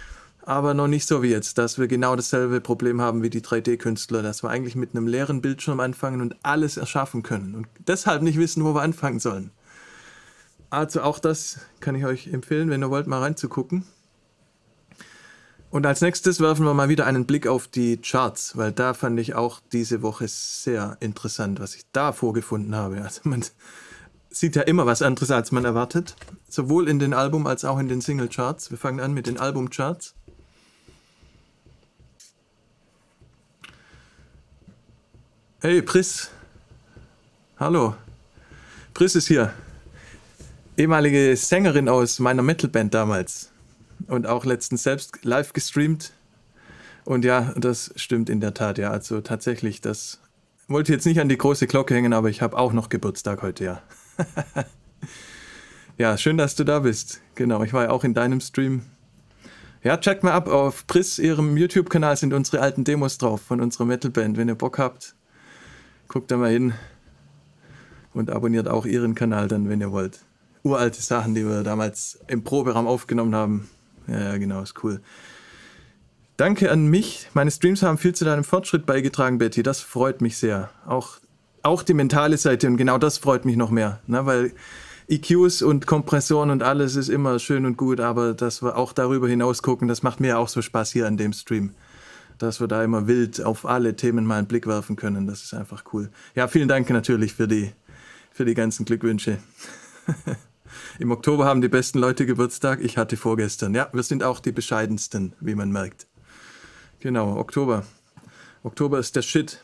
aber noch nicht so wie jetzt, dass wir genau dasselbe Problem haben wie die drei D-Künstler, dass wir eigentlich mit einem leeren Bildschirm anfangen und alles erschaffen können und deshalb nicht wissen, wo wir anfangen sollen. Also auch das kann ich euch empfehlen, wenn ihr wollt, mal reinzugucken. Und als nächstes werfen wir mal wieder einen Blick auf die Charts, weil da fand ich auch diese Woche sehr interessant, was ich da vorgefunden habe. Also man sieht ja immer was anderes, als man erwartet, sowohl in den Album- als auch in den Single-Charts. Wir fangen an mit den Album-Charts. Hey, Pris. Hallo. Pris ist hier. Ehemalige Sängerin aus meiner Metalband damals. Und auch letztens selbst live gestreamt. Und ja, das stimmt in der Tat, ja. Also tatsächlich, das wollte jetzt nicht an die große Glocke hängen, aber ich habe auch noch Geburtstag heute, ja. Ja, schön, dass du da bist. Genau, ich war ja auch in deinem Stream. Ja, checkt mal ab. Auf Pris, ihrem YouTube-Kanal, sind unsere alten Demos drauf von unserer Metalband. Wenn ihr Bock habt, guckt da mal hin und abonniert auch ihren Kanal dann, wenn ihr wollt. Uralte Sachen, die wir damals im Proberaum aufgenommen haben. Ja, ja, genau, ist cool. Danke an mich. Meine Streams haben viel zu deinem Fortschritt beigetragen, Betty. Das freut mich sehr. Auch, auch die mentale Seite und genau das freut mich noch mehr. Ne? Weil E Qs und Kompressoren und alles ist immer schön und gut, aber dass wir auch darüber hinaus gucken, das macht mir auch so Spaß hier an dem Stream. Dass wir da immer wild auf alle Themen mal einen Blick werfen können. Das ist einfach cool. Ja, vielen Dank natürlich für die, für die ganzen Glückwünsche. Im Oktober haben die besten Leute Geburtstag. Ich hatte vorgestern. Ja, wir sind auch die bescheidensten, wie man merkt. Genau, Oktober. Oktober ist der Shit.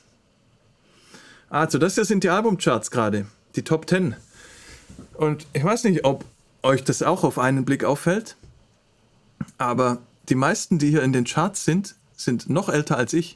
Also, das hier sind die Albumcharts gerade. Die Top zehn. Und ich weiß nicht, ob euch das auch auf einen Blick auffällt. Aber die meisten, die hier in den Charts sind, sind noch älter als ich.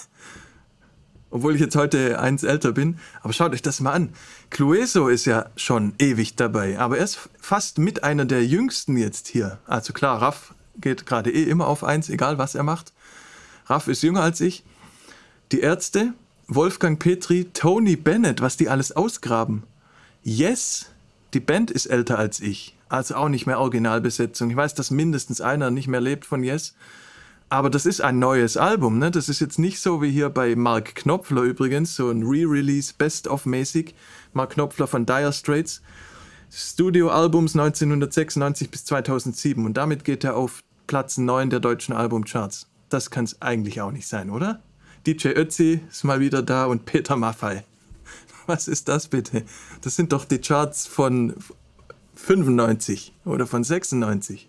Obwohl ich jetzt heute eins älter bin. Aber schaut euch das mal an. Clueso ist ja schon ewig dabei. Aber er ist fast mit einer der jüngsten jetzt hier. Also klar, Raff geht gerade eh immer auf eins, egal was er macht. Raff ist jünger als ich. Die Ärzte, Wolfgang Petri, Tony Bennett, was die alles ausgraben. Yes, die Band ist älter als ich. Also auch nicht mehr Originalbesetzung. Ich weiß, dass mindestens einer nicht mehr lebt von Yes. Aber das ist ein neues Album, ne? Das ist jetzt nicht so wie hier bei Mark Knopfler übrigens, so ein Re-Release, Best-of-mäßig. Mark Knopfler von Dire Straits. Studioalbums neunzehnhundertsechsundneunzig bis zweitausendsieben. Und damit geht er auf Platz neun der deutschen Albumcharts. Das kann es eigentlich auch nicht sein, oder? D J Ötzi ist mal wieder da und Peter Maffay. Was ist das bitte? Das sind doch die Charts von fünfundneunzig oder von sechsundneunzig.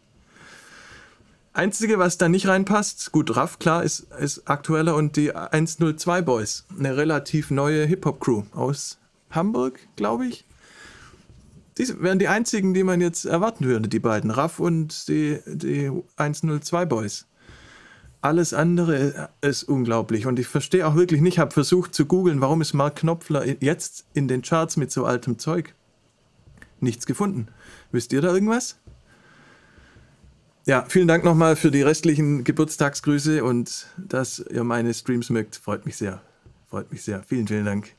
Einzige, was da nicht reinpasst, gut, Raff, klar, ist, ist aktueller und die hundertzwei Boys, eine relativ neue Hip-Hop-Crew aus Hamburg, glaube ich. Die wären die einzigen, die man jetzt erwarten würde, die beiden, Raff und die, die hundertzwei Boys. Alles andere ist unglaublich und ich verstehe auch wirklich nicht, habe versucht zu googeln, warum ist Mark Knopfler jetzt in den Charts mit so altem Zeug? Nichts gefunden. Wisst ihr da irgendwas? Ja, vielen Dank nochmal für die restlichen Geburtstagsgrüße und dass ihr meine Streams mögt. Freut mich sehr. Freut mich sehr. Vielen, vielen Dank.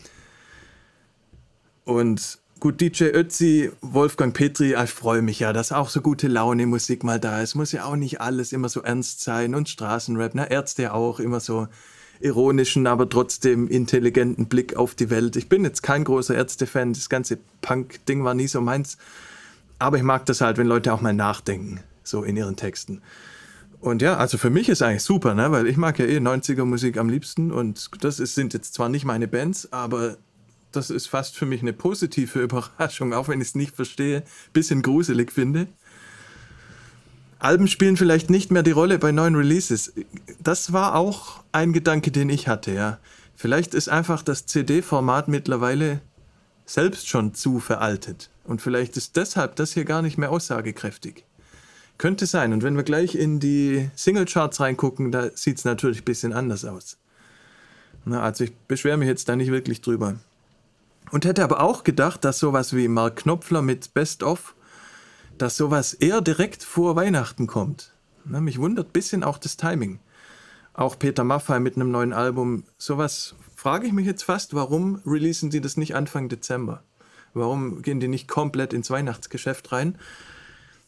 Und gut, D J Ötzi, Wolfgang Petri, ich freue mich ja, dass auch so gute Laune Musik mal da ist. Muss ja auch nicht alles immer so ernst sein und Straßenrap. Na, Ärzte auch immer so ironischen, aber trotzdem intelligenten Blick auf die Welt. Ich bin jetzt kein großer Ärzte-Fan. Das ganze Punk-Ding war nie so meins. Aber ich mag das halt, wenn Leute auch mal nachdenken. So in ihren Texten. Und ja, also für mich ist eigentlich super, ne? Weil ich mag ja eh neunziger Musik am liebsten und das ist, sind jetzt zwar nicht meine Bands, aber das ist fast für mich eine positive Überraschung, auch wenn ich es nicht verstehe, bisschen gruselig finde. Alben spielen vielleicht nicht mehr die Rolle bei neuen Releases. Das war auch ein Gedanke, den ich hatte, ja. Vielleicht ist einfach das C D-Format mittlerweile selbst schon zu veraltet und vielleicht ist deshalb das hier gar nicht mehr aussagekräftig. Könnte sein. Und wenn wir gleich in die Singlecharts reingucken, da sieht es natürlich ein bisschen anders aus. Na, also ich beschwere mich jetzt da nicht wirklich drüber. Und hätte aber auch gedacht, dass sowas wie Mark Knopfler mit Best of, dass sowas eher direkt vor Weihnachten kommt. Na, mich wundert ein bisschen auch das Timing. Auch Peter Maffay mit einem neuen Album. Sowas frage ich mich jetzt fast, warum releasen die das nicht Anfang Dezember? Warum gehen die nicht komplett ins Weihnachtsgeschäft rein?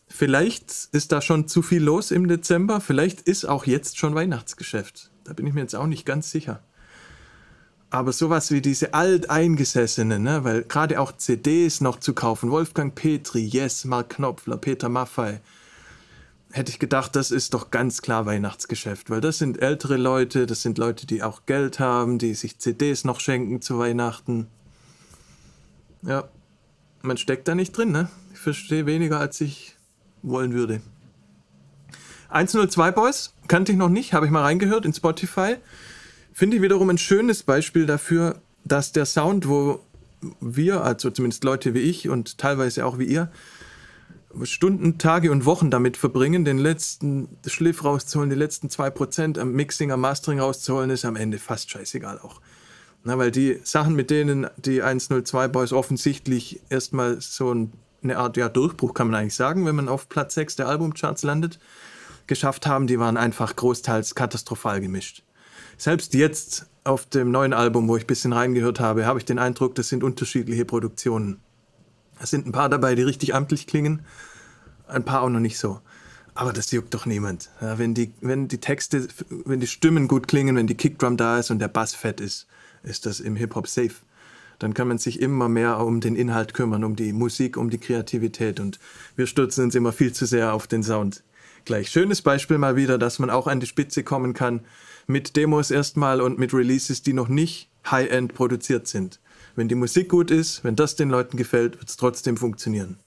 Vielleicht ist da schon zu viel los im Dezember. Vielleicht ist auch jetzt schon Weihnachtsgeschäft. Da bin ich mir jetzt auch nicht ganz sicher. Aber sowas wie diese alteingesessenen, ne? Weil gerade auch C Ds noch zu kaufen, Wolfgang Petri, Yes, Mark Knopfler, Peter Maffay, hätte ich gedacht, das ist doch ganz klar Weihnachtsgeschäft. Weil das sind ältere Leute, das sind Leute, die auch Geld haben, die sich C Ds noch schenken zu Weihnachten. Ja, man steckt da nicht drin, ne? Ich verstehe weniger, als ich wollen würde. eins null zwei Boys, kannte ich noch nicht, habe ich mal reingehört in Spotify. Finde ich wiederum ein schönes Beispiel dafür, dass der Sound, wo wir, also zumindest Leute wie ich und teilweise auch wie ihr, Stunden, Tage und Wochen damit verbringen, den letzten Schliff rauszuholen, die letzten zwei Prozent am Mixing, am Mastering rauszuholen, ist am Ende fast scheißegal auch. Na, weil die Sachen, mit denen die eins null zwei Boys offensichtlich erstmal so ein, eine Art ja, Durchbruch, kann man eigentlich sagen, wenn man auf Platz sechs der Albumcharts landet, geschafft haben, die waren einfach großteils katastrophal gemischt. Selbst jetzt auf dem neuen Album, wo ich ein bisschen reingehört habe, habe ich den Eindruck, das sind unterschiedliche Produktionen. Es sind ein paar dabei, die richtig amtlich klingen, ein paar auch noch nicht so. Aber das juckt doch niemand. Ja, wenn die, wenn die Texte, wenn die Stimmen gut klingen, wenn die Kickdrum da ist und der Bass fett ist, ist das im Hip-Hop safe. Dann kann man sich immer mehr um den Inhalt kümmern, um die Musik, um die Kreativität. Und wir stürzen uns immer viel zu sehr auf den Sound. Gleich schönes Beispiel mal wieder, dass man auch an die Spitze kommen kann mit Demos erstmal und mit Releases, die noch nicht High-End produziert sind. Wenn die Musik gut ist, wenn das den Leuten gefällt, wird es trotzdem funktionieren.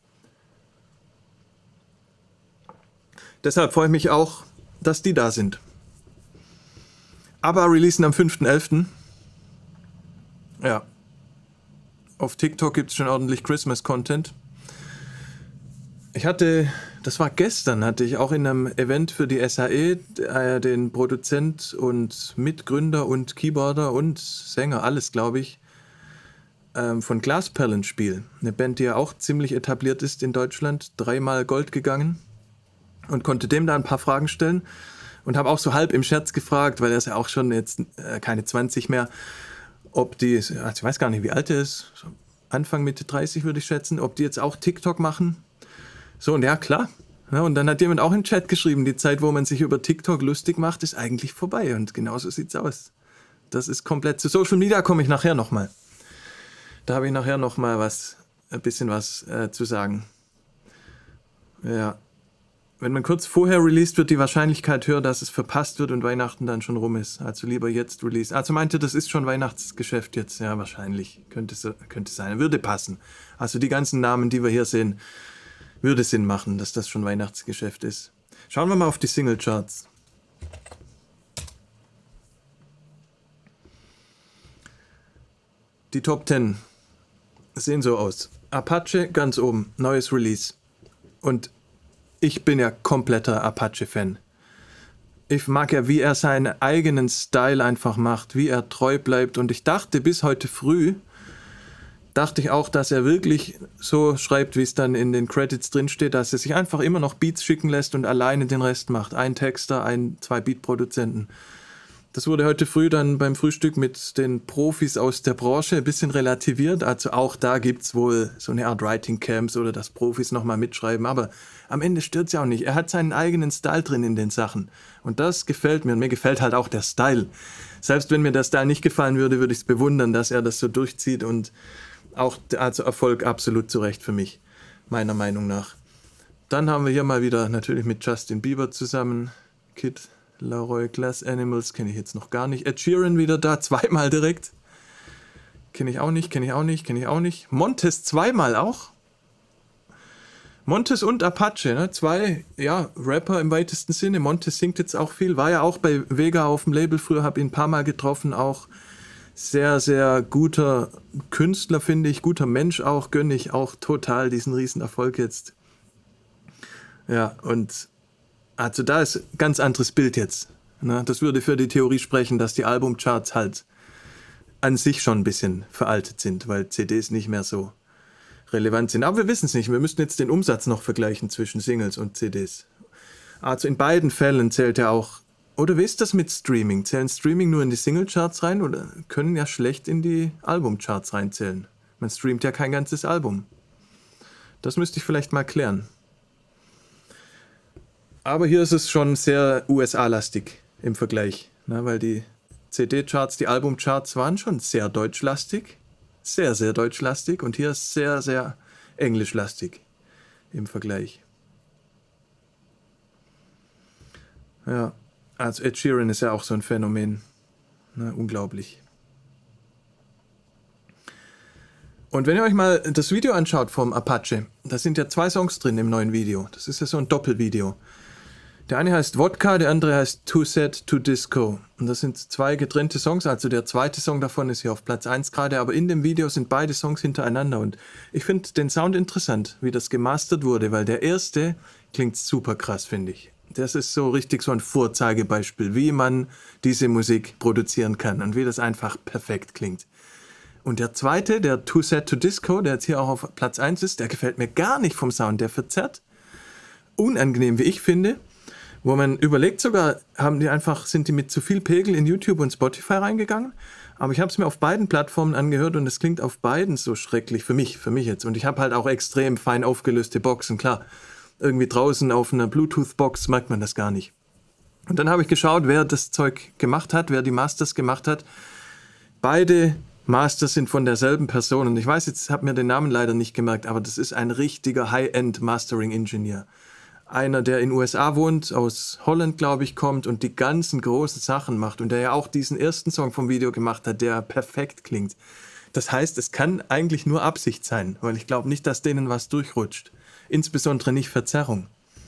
Deshalb freue ich mich auch, dass die da sind. Aber releasen am fünften elften Ja. Auf TikTok gibt es schon ordentlich Christmas-Content. Ich hatte, das war gestern, hatte ich auch in einem Event für die S A E äh, den Produzent und Mitgründer und Keyboarder und Sänger, alles glaube ich, ähm, von Glasperlenspiel. Eine Band, die ja auch ziemlich etabliert ist in Deutschland, dreimal Gold gegangen und konnte dem da ein paar Fragen stellen und habe auch so halb im Scherz gefragt, weil er ist ja auch schon jetzt äh, keine zwanzig mehr, ob die, also ich weiß gar nicht, wie alt er ist, so Anfang, Mitte dreißig würde ich schätzen, ob die jetzt auch TikTok machen. So, und ja, klar. Ja, und dann hat jemand auch im Chat geschrieben, die Zeit, wo man sich über TikTok lustig macht, ist eigentlich vorbei. Und genauso sieht's aus. Das ist komplett, zu Social Media komme ich nachher nochmal. Da habe ich nachher nochmal was, ein bisschen was äh, zu sagen. Ja. Wenn man kurz vorher released, wird die Wahrscheinlichkeit höher, dass es verpasst wird und Weihnachten dann schon rum ist. Also lieber jetzt release. Also meinte, das ist schon Weihnachtsgeschäft jetzt. Ja, wahrscheinlich. Könnte, könnte sein. Würde passen. Also die ganzen Namen, die wir hier sehen, würde Sinn machen, dass das schon Weihnachtsgeschäft ist. Schauen wir mal auf die Singlecharts. Die Top zehn sehen so aus. Apache ganz oben, neues Release. Und ich bin ja kompletter Apache-Fan. Ich mag ja, wie er seinen eigenen Style einfach macht, wie er treu bleibt. Und ich dachte bis heute früh, dachte ich auch, dass er wirklich so schreibt, wie es dann in den Credits drin steht, dass er sich einfach immer noch Beats schicken lässt und alleine den Rest macht. Ein Texter, ein, zwei Beatproduzenten. Das wurde heute früh dann beim Frühstück mit den Profis aus der Branche ein bisschen relativiert. Also auch da gibt es wohl so eine Art Writing Camps oder dass Profis nochmal mitschreiben. Aber am Ende stört es ja auch nicht. Er hat seinen eigenen Style drin in den Sachen. Und das gefällt mir. Und mir gefällt halt auch der Style. Selbst wenn mir der Style nicht gefallen würde, würde ich es bewundern, dass er das so durchzieht. Und auch also Erfolg absolut zu Recht für mich, meiner Meinung nach. Dann haben wir hier mal wieder natürlich mit Justin Bieber zusammen. Kid Laroi, Glass Animals, kenne ich jetzt noch gar nicht. Ed Sheeran wieder da, zweimal direkt. Kenne ich auch nicht, kenne ich auch nicht, kenne ich auch nicht. Montes zweimal auch. Montes und Apache, ne? Zwei, ja, Rapper im weitesten Sinne. Montes singt jetzt auch viel, war ja auch bei Vega auf dem Label früher, habe ihn ein paar Mal getroffen, auch sehr, sehr guter Künstler, finde ich, guter Mensch auch, gönne ich auch total diesen Riesenerfolg jetzt. Ja, und also da ist ein ganz anderes Bild jetzt. Ne? Das würde für die Theorie sprechen, dass die Albumcharts halt an sich schon ein bisschen veraltet sind, weil C Ds nicht mehr so relevant sind. Aber wir wissen es nicht. Wir müssten jetzt den Umsatz noch vergleichen zwischen Singles und C Ds. Also in beiden Fällen zählt ja auch, oder wie ist das mit Streaming? Zählen Streaming nur in die Singlecharts rein oder können ja schlecht in die Albumcharts reinzählen? Man streamt ja kein ganzes Album. Das müsste ich vielleicht mal klären. Aber hier ist es schon sehr U S A-lastig im Vergleich, ne, weil die C D-Charts, die Albumcharts waren schon sehr deutschlastig, sehr, sehr deutschlastig und hier ist sehr, sehr englischlastig im Vergleich. Ja, also Ed Sheeran ist ja auch so ein Phänomen, ne, unglaublich. Und wenn ihr euch mal das Video anschaut vom Apache, da sind ja zwei Songs drin im neuen Video. Das ist ja so ein Doppelvideo. Der eine heißt Wodka, der andere heißt Too Sad to Disco. Und das sind zwei getrennte Songs, also der zweite Song davon ist hier auf Platz eins gerade, aber in dem Video sind beide Songs hintereinander. Und ich finde den Sound interessant, wie das gemastert wurde, weil der erste klingt super krass, finde ich. Das ist so richtig so ein Vorzeigebeispiel, wie man diese Musik produzieren kann und wie das einfach perfekt klingt. Und der zweite, der Too Sad to Disco, der jetzt hier auch auf Platz eins ist, der gefällt mir gar nicht vom Sound. Der verzerrt, unangenehm, wie ich finde, wo man überlegt sogar, haben die einfach, sind die mit zu viel Pegel in YouTube und Spotify reingegangen? Aber ich habe es mir auf beiden Plattformen angehört und es klingt auf beiden so schrecklich, für mich, für mich jetzt. Und ich habe halt auch extrem fein aufgelöste Boxen, klar. Irgendwie draußen auf einer Bluetooth-Box merkt man das gar nicht. Und dann habe ich geschaut, wer das Zeug gemacht hat, wer die Masters gemacht hat. Beide Masters sind von derselben Person und ich weiß jetzt, habe mir den Namen leider nicht gemerkt, aber das ist ein richtiger High-End Mastering Engineer. Einer, der in den U S A wohnt, aus Holland, glaube ich, kommt und die ganzen großen Sachen macht und der ja auch diesen ersten Song vom Video gemacht hat, der perfekt klingt. Das heißt, es kann eigentlich nur Absicht sein, weil ich glaube nicht, dass denen was durchrutscht. Insbesondere nicht Verzerrung.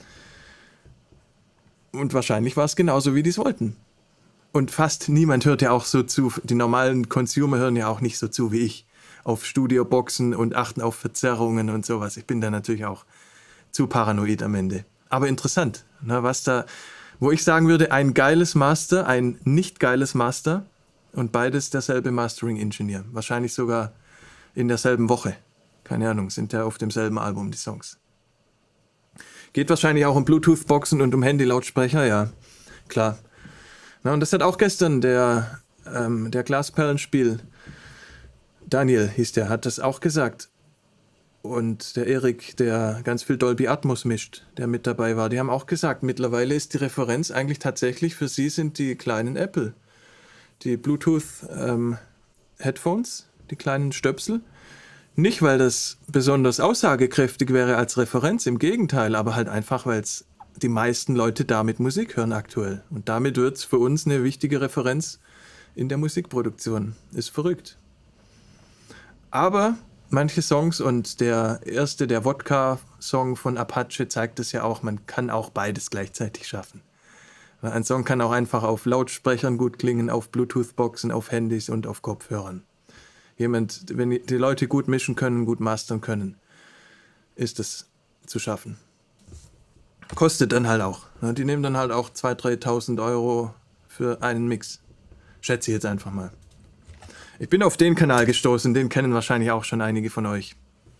Und wahrscheinlich war es genauso, wie die es wollten. Und fast niemand hört ja auch so zu, die normalen Consumer hören ja auch nicht so zu wie ich, auf Studioboxen und achten auf Verzerrungen und sowas. Ich bin da natürlich auch zu paranoid am Ende. Aber interessant, ne, was da, wo ich sagen würde, ein geiles Master, ein nicht geiles Master und beides derselbe Mastering-Ingenieur. Wahrscheinlich sogar in derselben Woche. Keine Ahnung, sind ja auf demselben Album die Songs. Geht wahrscheinlich auch um Bluetooth-Boxen und um Handy-Lautsprecher, ja, klar. Na, und das hat auch gestern der, ähm, der Glasperlenspiel, Daniel hieß der, hat das auch gesagt. Und der Erik, der ganz viel Dolby Atmos mischt, der mit dabei war, die haben auch gesagt, mittlerweile ist die Referenz eigentlich tatsächlich, für sie sind die kleinen Apple. Die Bluetooth-Headphones, ähm, die kleinen Stöpsel. Nicht, weil das besonders aussagekräftig wäre als Referenz, im Gegenteil, aber halt einfach, weil es die meisten Leute damit Musik hören aktuell. Und damit wird es für uns eine wichtige Referenz in der Musikproduktion. Ist verrückt. Aber manche Songs und der erste, der Wodka-Song von Apache zeigt es ja auch, man kann auch beides gleichzeitig schaffen. Ein Song kann auch einfach auf Lautsprechern gut klingen, auf Bluetooth-Boxen, auf Handys und auf Kopfhörern. Jemand, wenn die Leute gut mischen können, gut mastern können, ist es zu schaffen. Kostet dann halt auch. Die nehmen dann halt auch zweitausend, dreitausend Euro für einen Mix. Schätze ich jetzt einfach mal. Ich bin auf den Kanal gestoßen, den kennen wahrscheinlich auch schon einige von euch.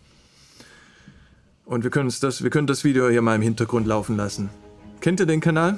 Und wir können, uns das, wir können das Video hier mal im Hintergrund laufen lassen. Kennt ihr den Kanal?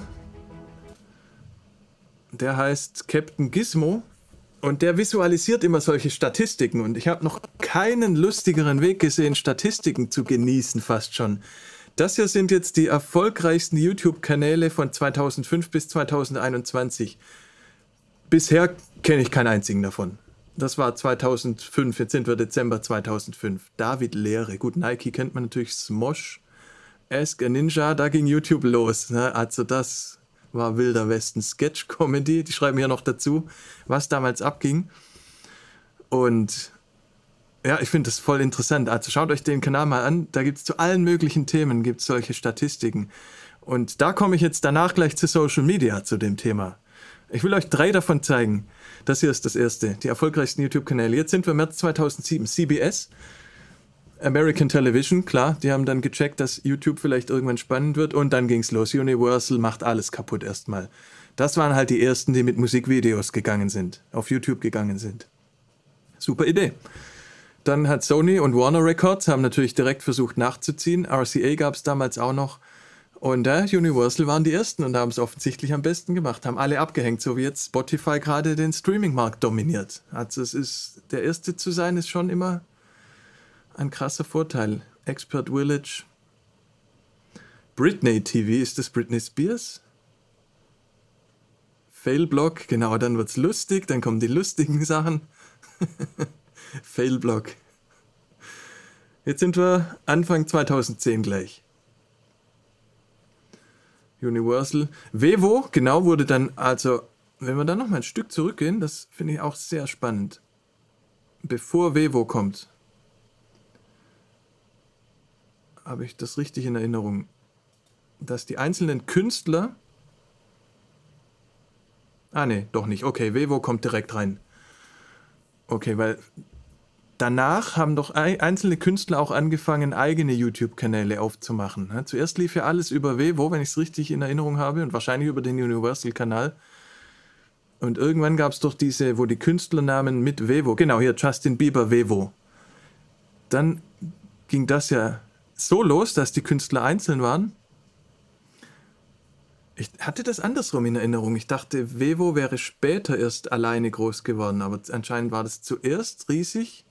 Der heißt Captain Gizmo und der visualisiert immer solche Statistiken. Und ich habe noch keinen lustigeren Weg gesehen, Statistiken zu genießen fast schon. Das hier sind jetzt die erfolgreichsten YouTube-Kanäle von zweitausendfünf bis zweitausendeinundzwanzig. Bisher kenne ich keinen einzigen davon. Das war zweitausendfünf, jetzt sind wir Dezember zweitausendfünf. David Lehre, gut, Nike kennt man natürlich, Smosh, Ask a Ninja, da ging YouTube los. Ne? Also das war Wilder Westen, Sketch-Comedy, die schreiben hier noch dazu, was damals abging. Und ja, ich finde das voll interessant. Also schaut euch den Kanal mal an, da gibt es zu allen möglichen Themen gibt's solche Statistiken. Und da komme ich jetzt danach gleich zu Social Media, zu dem Thema. Ich will euch drei davon zeigen. Das hier ist das erste, die erfolgreichsten YouTube-Kanäle. Jetzt sind wir im März zweitausendsieben. C B S, American Television, klar, die haben dann gecheckt, dass YouTube vielleicht irgendwann spannend wird und dann ging's los. Universal macht alles kaputt erstmal. Das waren halt die ersten, die mit Musikvideos gegangen sind, auf YouTube gegangen sind. Super Idee. Dann hat Sony und Warner Records haben natürlich direkt versucht nachzuziehen. R C A gab es damals auch noch. Und äh, Universal waren die Ersten und haben es offensichtlich am besten gemacht. Haben alle abgehängt, so wie jetzt Spotify gerade den Streaming-Markt dominiert. Also es ist, der Erste zu sein, ist schon immer ein krasser Vorteil. Expert Village, Britney T V, ist das Britney Spears? Failblock, genau, dann wird's lustig, dann kommen die lustigen Sachen. Failblock. Jetzt sind wir Anfang zweitausendzehn gleich. Universal. Vevo, genau, wurde dann, also, wenn wir da nochmal ein Stück zurückgehen, das finde ich auch sehr spannend. Bevor Vevo kommt, habe ich das richtig in Erinnerung, dass die einzelnen Künstler... Ah, nee, doch nicht. Okay, Vevo kommt direkt rein. Okay, weil danach haben doch einzelne Künstler auch angefangen, eigene YouTube-Kanäle aufzumachen. Zuerst lief ja alles über Vevo, wenn ich es richtig in Erinnerung habe, und wahrscheinlich über den Universal-Kanal. Und irgendwann gab es doch diese, wo die Künstlernamen mit Vevo, genau hier, Justin Bieber, Vevo. Dann ging das ja so los, dass die Künstler einzeln waren. Ich hatte das andersrum in Erinnerung. Ich dachte, Vevo wäre später erst alleine groß geworden, aber anscheinend war das zuerst riesig.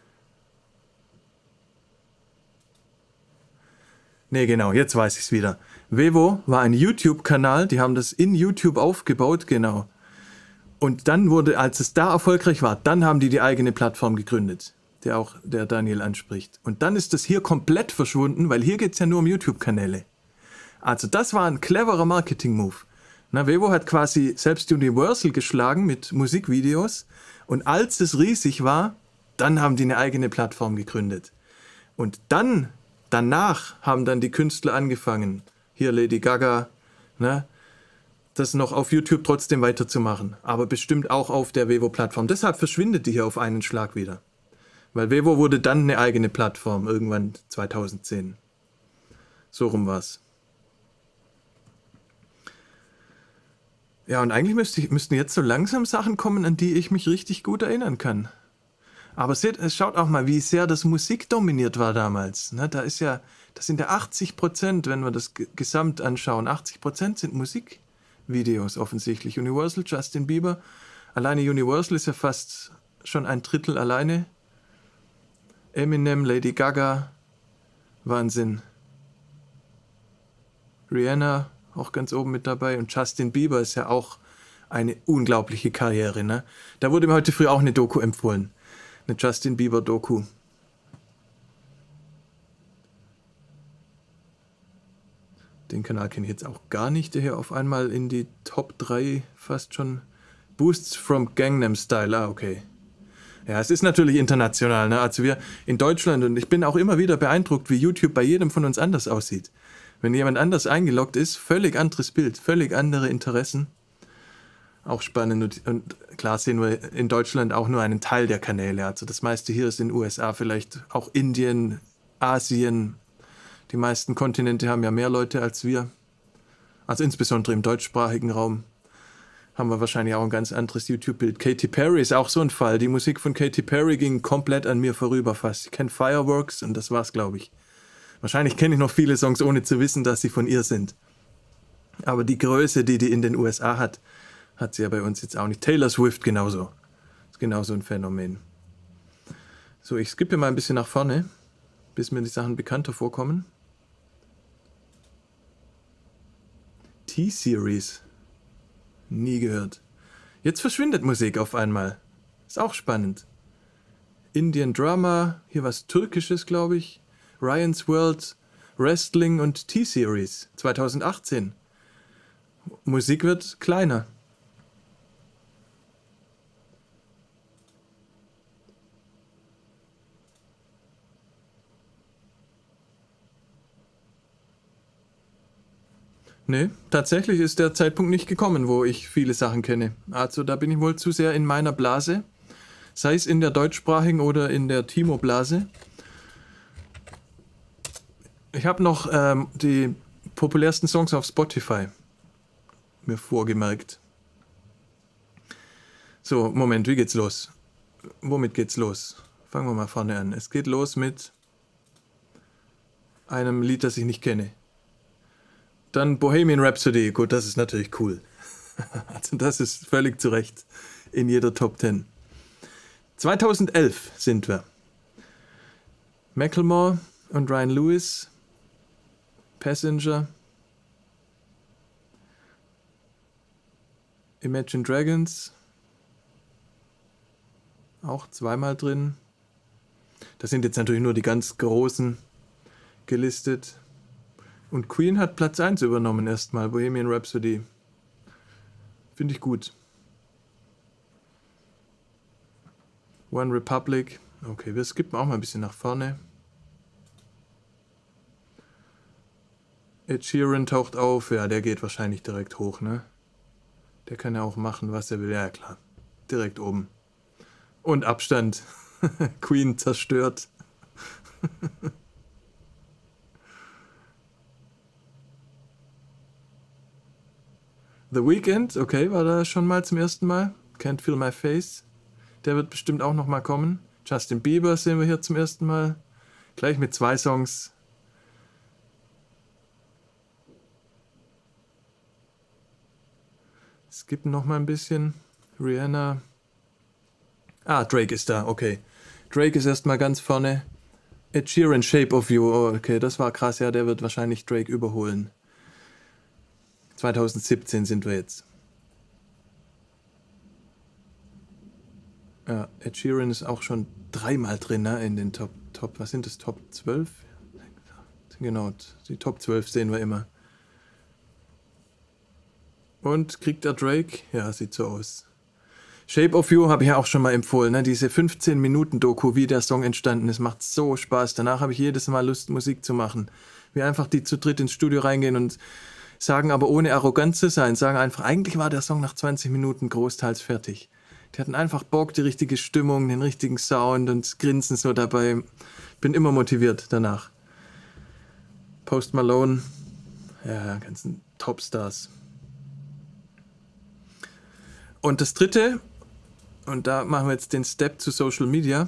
Nee, genau, jetzt weiß ich es wieder. Vevo war ein YouTube-Kanal, die haben das in YouTube aufgebaut, genau. Und dann wurde, als es da erfolgreich war, dann haben die die eigene Plattform gegründet, der auch der Daniel anspricht. Und dann ist das hier komplett verschwunden, weil hier geht es ja nur um YouTube-Kanäle. Also das war ein cleverer Marketing-Move. Na, Vevo hat quasi selbst Universal geschlagen mit Musikvideos. Und als es riesig war, dann haben die eine eigene Plattform gegründet. Und dann, danach haben dann die Künstler angefangen, hier Lady Gaga, ne, das noch auf YouTube trotzdem weiterzumachen. Aber bestimmt auch auf der Vevo-Plattform. Deshalb verschwindet die hier auf einen Schlag wieder. Weil Vevo wurde dann eine eigene Plattform, irgendwann zweitausendzehn. So rum war's. Ja, und eigentlich müsste ich, müssten jetzt so langsam Sachen kommen, an die ich mich richtig gut erinnern kann. Aber seht, es schaut auch mal, wie sehr das Musik dominiert war damals. Ne, da ist ja, das sind ja achtzig Prozent, wenn wir das gesamt anschauen. achtzig Prozent sind Musikvideos offensichtlich. Universal, Justin Bieber. Alleine Universal ist ja fast schon ein Drittel alleine. Eminem, Lady Gaga. Wahnsinn. Rihanna auch ganz oben mit dabei. Und Justin Bieber ist ja auch eine unglaubliche Karriere. Ne? Da wurde mir heute früh auch eine Doku empfohlen. Eine Justin Bieber-Doku. Den Kanal kenne ich jetzt auch gar nicht, der hier auf einmal in die Top drei fast schon... Boosts from Gangnam Style, ah, okay. Ja, es ist natürlich international, ne? Also wir in Deutschland, und ich bin auch immer wieder beeindruckt, wie YouTube bei jedem von uns anders aussieht. Wenn jemand anders eingeloggt ist, völlig anderes Bild, völlig andere Interessen. Auch spannend. Und, und klar sehen wir in Deutschland auch nur einen Teil der Kanäle. Also das meiste hier ist in den U S A, vielleicht auch Indien, Asien. Die meisten Kontinente haben ja mehr Leute als wir. Also insbesondere im deutschsprachigen Raum haben wir wahrscheinlich auch ein ganz anderes YouTube-Bild. Katy Perry ist auch so ein Fall. Die Musik von Katy Perry ging komplett an mir vorüber fast. Ich kenne Fireworks und das war's, glaube ich. Wahrscheinlich kenne ich noch viele Songs, ohne zu wissen, dass sie von ihr sind. Aber die Größe, die die in den U S A hat, hat sie ja bei uns jetzt auch nicht. Taylor Swift genauso. Ist genauso ein Phänomen. So, ich skippe mal ein bisschen nach vorne, bis mir die Sachen bekannter vorkommen. T-Series. Nie gehört. Jetzt verschwindet Musik auf einmal. Ist auch spannend. Indian Drama, hier was Türkisches, glaube ich. Ryan's World, Wrestling und T-Series zweitausendachtzehn. Musik wird kleiner. Nee, tatsächlich ist der Zeitpunkt nicht gekommen, wo ich viele Sachen kenne. Also da bin ich wohl zu sehr in meiner Blase, sei es in der deutschsprachigen oder in der Timo-Blase. Ich habe noch ähm, die populärsten Songs auf Spotify mir vorgemerkt. So, Moment, wie geht's los? Womit geht's los? Fangen wir mal vorne an. Es geht los mit einem Lied, das ich nicht kenne. Dann Bohemian Rhapsody. Gut, das ist natürlich cool. Also das ist völlig zu Recht in jeder Top zehn. zweitausendelf sind wir. Macklemore und Ryan Lewis. Passenger. Imagine Dragons. Auch zweimal drin. Das sind jetzt natürlich nur die ganz großen gelistet. Und Queen hat Platz eins übernommen erstmal, Bohemian Rhapsody. Finde ich gut. One Republic. Okay, wir skippen auch mal ein bisschen nach vorne. Ed Sheeran taucht auf. Ja, der geht wahrscheinlich direkt hoch, ne? Der kann ja auch machen, was er will. Ja, klar. Direkt oben. Und Abstand. Queen zerstört. The Weeknd, okay, war da schon mal zum ersten Mal. Can't Feel My Face. Der wird bestimmt auch noch mal kommen. Justin Bieber sehen wir hier zum ersten Mal. Gleich mit zwei Songs. Skippen noch mal ein bisschen. Rihanna. Ah, Drake ist da, okay. Drake ist erstmal ganz vorne. Ed Sheeran, Shape of You. Oh, okay, das war krass, ja, der wird wahrscheinlich Drake überholen. zwanzig siebzehn sind wir jetzt. Ja, Ed Sheeran ist auch schon dreimal drin, ne, in den Top, Top, was sind das, Top zwölf? Genau, die Top zwölf sehen wir immer. Und kriegt er Drake? Ja, sieht so aus. Shape of You habe ich ja auch schon mal empfohlen, ne? Diese fünfzehn Minuten Doku, wie der Song entstanden ist, macht so Spaß. Danach habe ich jedes Mal Lust, Musik zu machen. Wir einfach die zu dritt ins Studio reingehen und sagen, aber ohne arrogant zu sein, sagen einfach, eigentlich war der Song nach zwanzig Minuten großteils fertig. Die hatten einfach Bock, die richtige Stimmung, den richtigen Sound und grinsen so dabei. Bin immer motiviert danach. Post Malone, ja, ganzen Topstars. Und das dritte, und da machen wir jetzt den Step zu Social Media.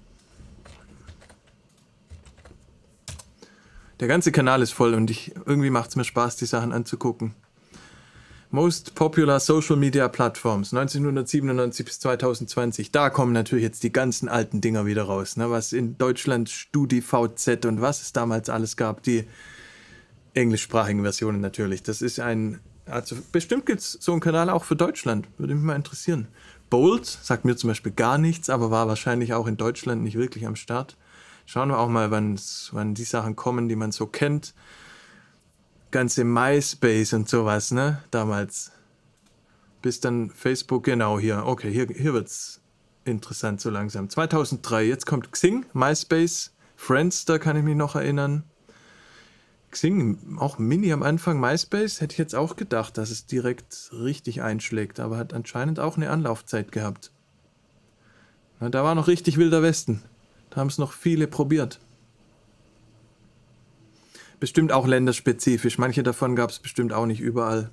Der ganze Kanal ist voll und ich, irgendwie macht es mir Spaß, die Sachen anzugucken. Most Popular Social Media Platforms neunzehnhundertsiebenundneunzig bis zweitausendzwanzig. Da kommen natürlich jetzt die ganzen alten Dinger wieder raus, ne? Was in Deutschland StudiVZ und was es damals alles gab, die englischsprachigen Versionen natürlich. Das ist ein, also bestimmt gibt es so einen Kanal auch für Deutschland, würde mich mal interessieren. Bold sagt mir zum Beispiel gar nichts, aber war wahrscheinlich auch in Deutschland nicht wirklich am Start. Schauen wir auch mal, wann, wann die Sachen kommen, die man so kennt. Ganze MySpace und sowas, ne? Damals. Bis dann Facebook, genau hier. Okay, hier, hier wird es interessant so langsam. zweitausenddrei, jetzt kommt Xing, MySpace, Friends, da kann ich mich noch erinnern. Xing, auch mini am Anfang, MySpace, hätte ich jetzt auch gedacht, dass es direkt richtig einschlägt, aber hat anscheinend auch eine Anlaufzeit gehabt. Na, da war noch richtig wilder Westen. Da haben es noch viele probiert. Bestimmt auch länderspezifisch. Manche davon gab es bestimmt auch nicht überall.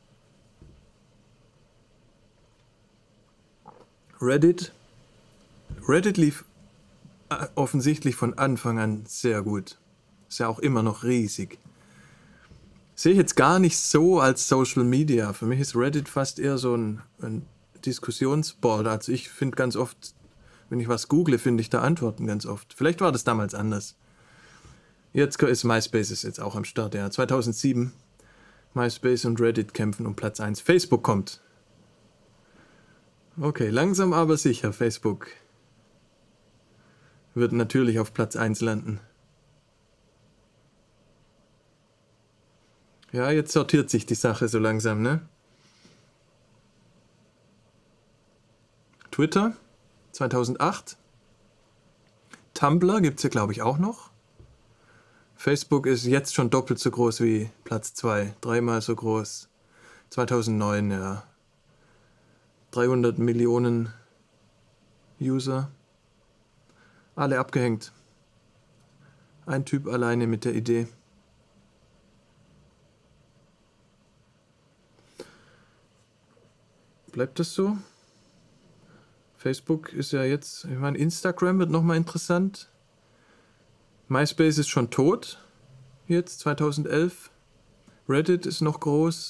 Reddit. Reddit lief offensichtlich von Anfang an sehr gut. Ist ja auch immer noch riesig. Sehe ich jetzt gar nicht so als Social Media. Für mich ist Reddit fast eher so ein, ein Diskussionsboard. Also ich finde ganz oft, wenn ich was google, finde ich da Antworten ganz oft. Vielleicht war das damals anders. Jetzt ist MySpace ist jetzt auch am Start, ja. zweitausendsieben. MySpace und Reddit kämpfen um Platz eins. Facebook kommt. Okay, langsam aber sicher. Facebook wird natürlich auf Platz eins landen. Ja, jetzt sortiert sich die Sache so langsam, ne? Twitter, zweitausendacht. Tumblr gibt es ja, glaube ich, auch noch. Facebook ist jetzt schon doppelt so groß wie Platz zwei. Dreimal so groß. zweitausendneun, ja. dreihundert Millionen User. Alle abgehängt. Ein Typ alleine mit der Idee. Bleibt das so? Facebook ist ja jetzt, ich meine, Instagram wird nochmal interessant. MySpace ist schon tot, jetzt zweitausendelf. Reddit ist noch groß.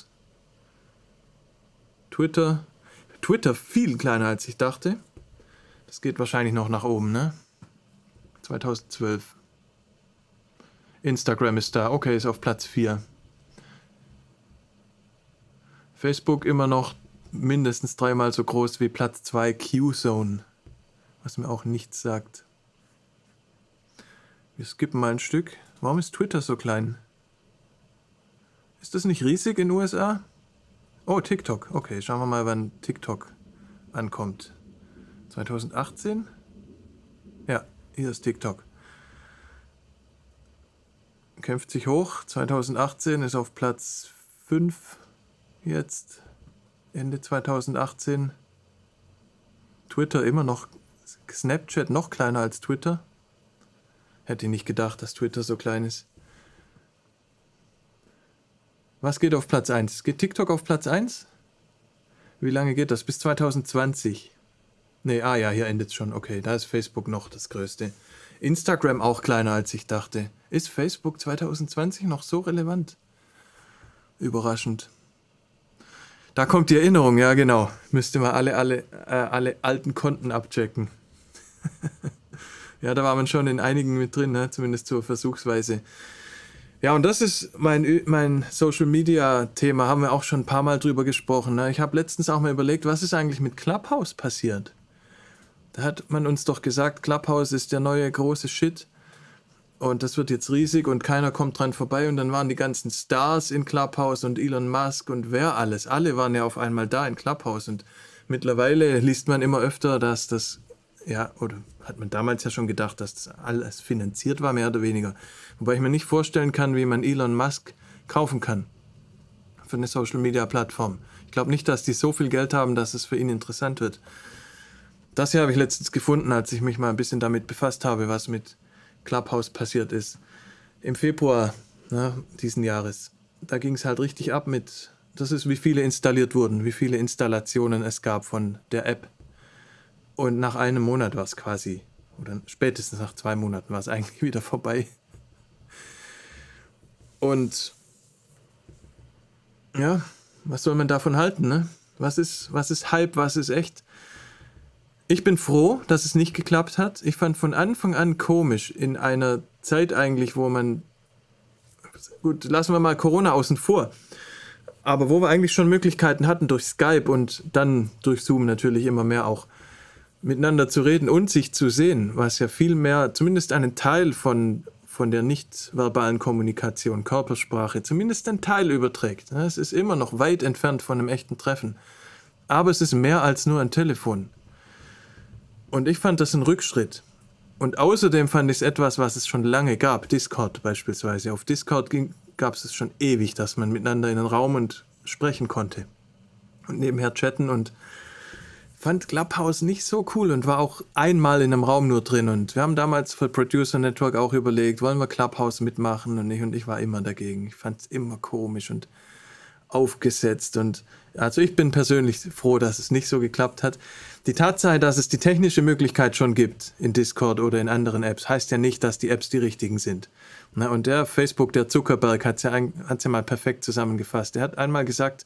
Twitter, Twitter viel kleiner als ich dachte. Das geht wahrscheinlich noch nach oben, ne? zweitausendzwölf. Instagram ist da, okay, ist auf Platz vier. Facebook immer noch mindestens dreimal so groß wie Platz zwei Q-Zone, was mir auch nichts sagt. Wir skippen mal ein Stück. Warum ist Twitter so klein? Ist das nicht riesig in den U S A? Oh, TikTok. Okay, schauen wir mal, wann TikTok ankommt. zwanzig achtzehn? Ja, hier ist TikTok. Kämpft sich hoch. zwanzig achtzehn ist auf Platz fünf jetzt. Ende zwanzig achtzehn. Twitter immer noch. Snapchat noch kleiner als Twitter. Hätte ich nicht gedacht, dass Twitter so klein ist. Was geht auf Platz eins? Geht TikTok auf Platz eins? Wie lange geht das? Bis zwanzig zwanzig. Nee, ah ja, hier endet es schon. Okay, da ist Facebook noch das Größte. Instagram auch kleiner, als ich dachte. Ist Facebook zwanzig zwanzig noch so relevant? Überraschend. Da kommt die Erinnerung, ja genau. Müsste mal alle, alle, äh, alle alten Konten abchecken. Ja, da war man schon in einigen mit drin, ne? Zumindest zur Versuchsweise. Ja, und das ist mein, mein Social-Media-Thema, haben wir auch schon ein paar Mal drüber gesprochen. Ne? Ich habe letztens auch mal überlegt, was ist eigentlich mit Clubhouse passiert? Da hat man uns doch gesagt, Clubhouse ist der neue große Shit und das wird jetzt riesig und keiner kommt dran vorbei. Und dann waren die ganzen Stars in Clubhouse und Elon Musk und wer alles. Alle waren ja auf einmal da in Clubhouse und mittlerweile liest man immer öfter, dass das, ja, oder hat man damals ja schon gedacht, dass das alles finanziert war, mehr oder weniger. Wobei ich mir nicht vorstellen kann, wie man Elon Musk kaufen kann für eine Social-Media-Plattform. Ich glaube nicht, dass die so viel Geld haben, dass es für ihn interessant wird. Das hier habe ich letztens gefunden, als ich mich mal ein bisschen damit befasst habe, was mit Clubhouse passiert ist. Im Februar, ne, diesen Jahres, da ging es halt richtig ab mit, das ist, wie viele installiert wurden, wie viele Installationen es gab von der App. Und nach einem Monat war es quasi, oder spätestens nach zwei Monaten war es eigentlich wieder vorbei. Und ja, was soll man davon halten, ne? Was ist, was ist Hype, was ist echt? Ich bin froh, dass es nicht geklappt hat. Ich fand von Anfang an komisch, in einer Zeit eigentlich, wo man, gut, lassen wir mal Corona außen vor, aber wo wir eigentlich schon Möglichkeiten hatten durch Skype und dann durch Zoom natürlich immer mehr auch, miteinander zu reden und sich zu sehen, was ja viel mehr, zumindest einen Teil von, von der nicht-verbalen Kommunikation, Körpersprache, zumindest einen Teil überträgt. Es ist immer noch weit entfernt von einem echten Treffen. Aber es ist mehr als nur ein Telefon. Und ich fand das ein Rückschritt. Und außerdem fand ich es etwas, was es schon lange gab, Discord beispielsweise. Auf Discord gab es es schon ewig, dass man miteinander in einen Raum und sprechen konnte. Und nebenher chatten und fand Clubhouse nicht so cool und war auch einmal in einem Raum nur drin. Und wir haben damals für Producer Network auch überlegt, wollen wir Clubhouse mitmachen? Und ich, und ich war immer dagegen. Ich fand es immer komisch und aufgesetzt. Und also ich bin persönlich froh, dass es nicht so geklappt hat. Die Tatsache, dass es die technische Möglichkeit schon gibt in Discord oder in anderen Apps, heißt ja nicht, dass die Apps die richtigen sind. Na, und der Facebook, der Zuckerberg, hat es ja, ja mal perfekt zusammengefasst. Er hat einmal gesagt,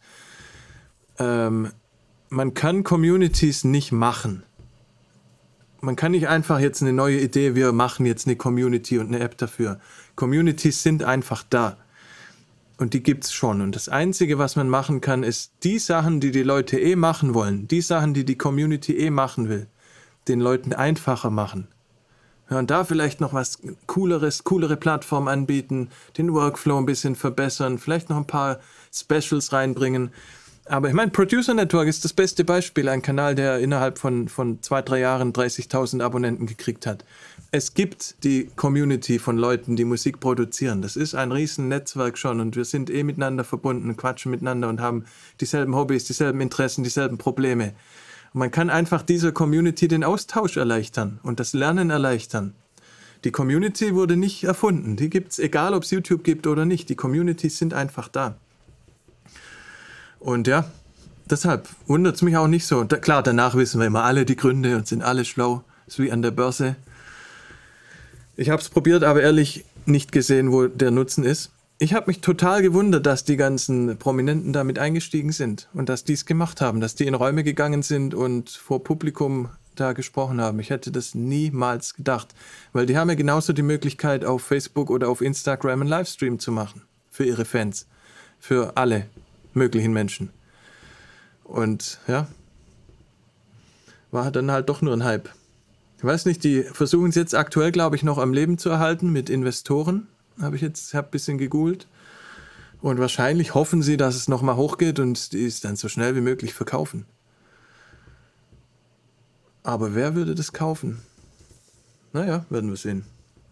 ähm, man kann Communities nicht machen. Man kann nicht einfach jetzt eine neue Idee, wir machen jetzt eine Community und eine App dafür. Communities sind einfach da. Und die gibt's schon. Und das Einzige, was man machen kann, ist die Sachen, die die Leute eh machen wollen, die Sachen, die die Community eh machen will, den Leuten einfacher machen. Ja, und da vielleicht noch was Cooleres, coolere Plattform anbieten, den Workflow ein bisschen verbessern, vielleicht noch ein paar Specials reinbringen. Aber ich meine, Producer Network ist das beste Beispiel, ein Kanal, der innerhalb von, von zwei, drei Jahren dreißigtausend Abonnenten gekriegt hat. Es gibt die Community von Leuten, die Musik produzieren. Das ist ein riesen Netzwerk schon und wir sind eh miteinander verbunden, quatschen miteinander und haben dieselben Hobbys, dieselben Interessen, dieselben Probleme. Und man kann einfach dieser Community den Austausch erleichtern und das Lernen erleichtern. Die Community wurde nicht erfunden. Die gibt es, egal ob es YouTube gibt oder nicht. Die Communities sind einfach da. Und ja, deshalb wundert es mich auch nicht so. Da, klar, danach wissen wir immer alle die Gründe und sind alle schlau. Das ist wie an der Börse. Ich habe es probiert, aber ehrlich nicht gesehen, wo der Nutzen ist. Ich habe mich total gewundert, dass die ganzen Prominenten damit eingestiegen sind und dass die es gemacht haben, dass die in Räume gegangen sind und vor Publikum da gesprochen haben. Ich hätte das niemals gedacht, weil die haben ja genauso die Möglichkeit, auf Facebook oder auf Instagram einen Livestream zu machen für ihre Fans, für alle möglichen Menschen. Und ja, war dann halt doch nur ein Hype. Ich weiß nicht, die versuchen es jetzt aktuell, glaube ich, noch am Leben zu erhalten mit Investoren. Habe ich jetzt, habe ein bisschen gegoogelt. Und wahrscheinlich hoffen sie, dass es nochmal hochgeht und die es dann so schnell wie möglich verkaufen. Aber wer würde das kaufen? Naja, werden wir sehen.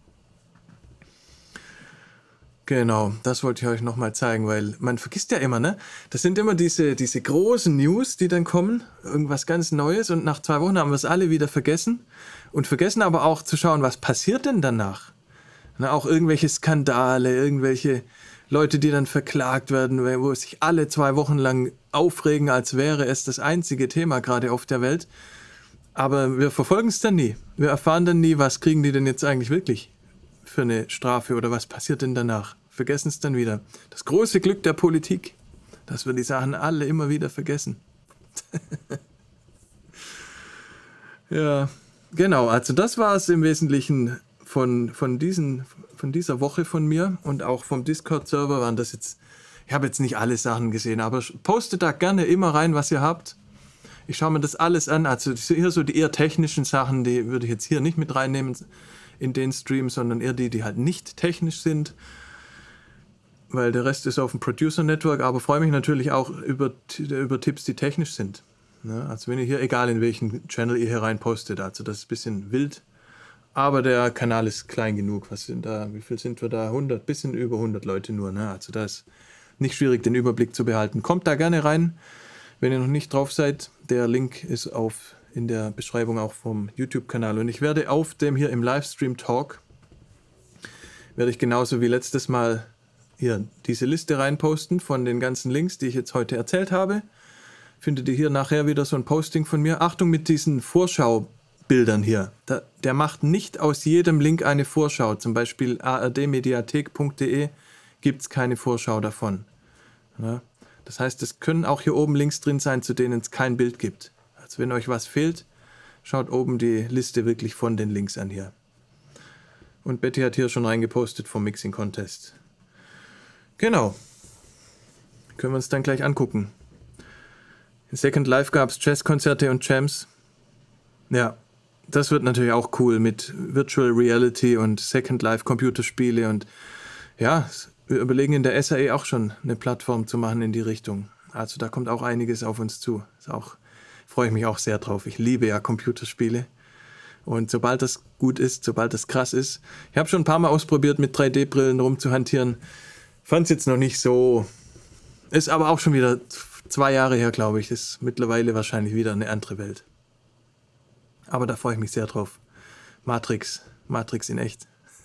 Genau, das wollte ich euch nochmal zeigen, weil man vergisst ja immer, ne? Das sind immer diese, diese großen News, die dann kommen, irgendwas ganz Neues und nach zwei Wochen haben wir es alle wieder vergessen und vergessen aber auch zu schauen, was passiert denn danach? Na, auch irgendwelche Skandale, irgendwelche Leute, die dann verklagt werden, wo sich alle zwei Wochen lang aufregen, als wäre es das einzige Thema gerade auf der Welt. Aber wir verfolgen es dann nie. Wir erfahren dann nie, was kriegen die denn jetzt eigentlich wirklich für eine Strafe oder was passiert denn danach. Vergessen es dann wieder. Das große Glück der Politik, dass wir die Sachen alle immer wieder vergessen. Ja, genau. Also das war es im Wesentlichen von, von, diesen, von dieser Woche von mir und auch vom Discord-Server waren das jetzt, ich habe jetzt nicht alle Sachen gesehen, aber postet da gerne immer rein, was ihr habt. Ich schaue mir das alles an, also hier so die eher technischen Sachen, die würde ich jetzt hier nicht mit reinnehmen in den Stream, sondern eher die, die halt nicht technisch sind, weil der Rest ist auf dem Producer Network, aber freue mich natürlich auch über, über Tipps, die technisch sind. Ja, also wenn ihr hier, egal in welchen Channel ihr hier rein postet, also das ist ein bisschen wild, aber der Kanal ist klein genug. Was sind da, wie viel sind wir da? hundert, bisschen über hundert Leute nur, ne? Also da ist nicht schwierig, den Überblick zu behalten. Kommt da gerne rein. Wenn ihr noch nicht drauf seid, der Link ist auf, in der Beschreibung auch vom YouTube-Kanal. Und ich werde auf dem hier im Livestream-Talk, werde ich genauso wie letztes Mal hier diese Liste reinposten von den ganzen Links, die ich jetzt heute erzählt habe. Findet ihr hier nachher wieder so ein Posting von mir. Achtung mit diesen Vorschaubildern hier. Da, der macht nicht aus jedem Link eine Vorschau. Zum Beispiel a r d mediathek punkt d e gibt es keine Vorschau davon. Ja. Das heißt, es können auch hier oben Links drin sein, zu denen es kein Bild gibt. Also wenn euch was fehlt, schaut oben die Liste wirklich von den Links an hier. Und Betty hat hier schon reingepostet vom Mixing Contest. Genau. Können wir uns dann gleich angucken. In Second Life gab es Jazzkonzerte und Jams. Ja, das wird natürlich auch cool mit Virtual Reality und Second Life Computerspiele und ja, wir überlegen in der S A E auch schon eine Plattform zu machen in die Richtung. Also da kommt auch einiges auf uns zu. Ist auch, freue ich mich auch sehr drauf. Ich liebe ja Computerspiele. Und sobald das gut ist, sobald das krass ist. Ich habe schon ein paar Mal ausprobiert, mit drei D Brillen rumzuhantieren. Fand es jetzt noch nicht so. Ist aber auch schon wieder zwei Jahre her, glaube ich. Ist mittlerweile wahrscheinlich wieder eine andere Welt. Aber da freue ich mich sehr drauf. Matrix. Matrix in echt.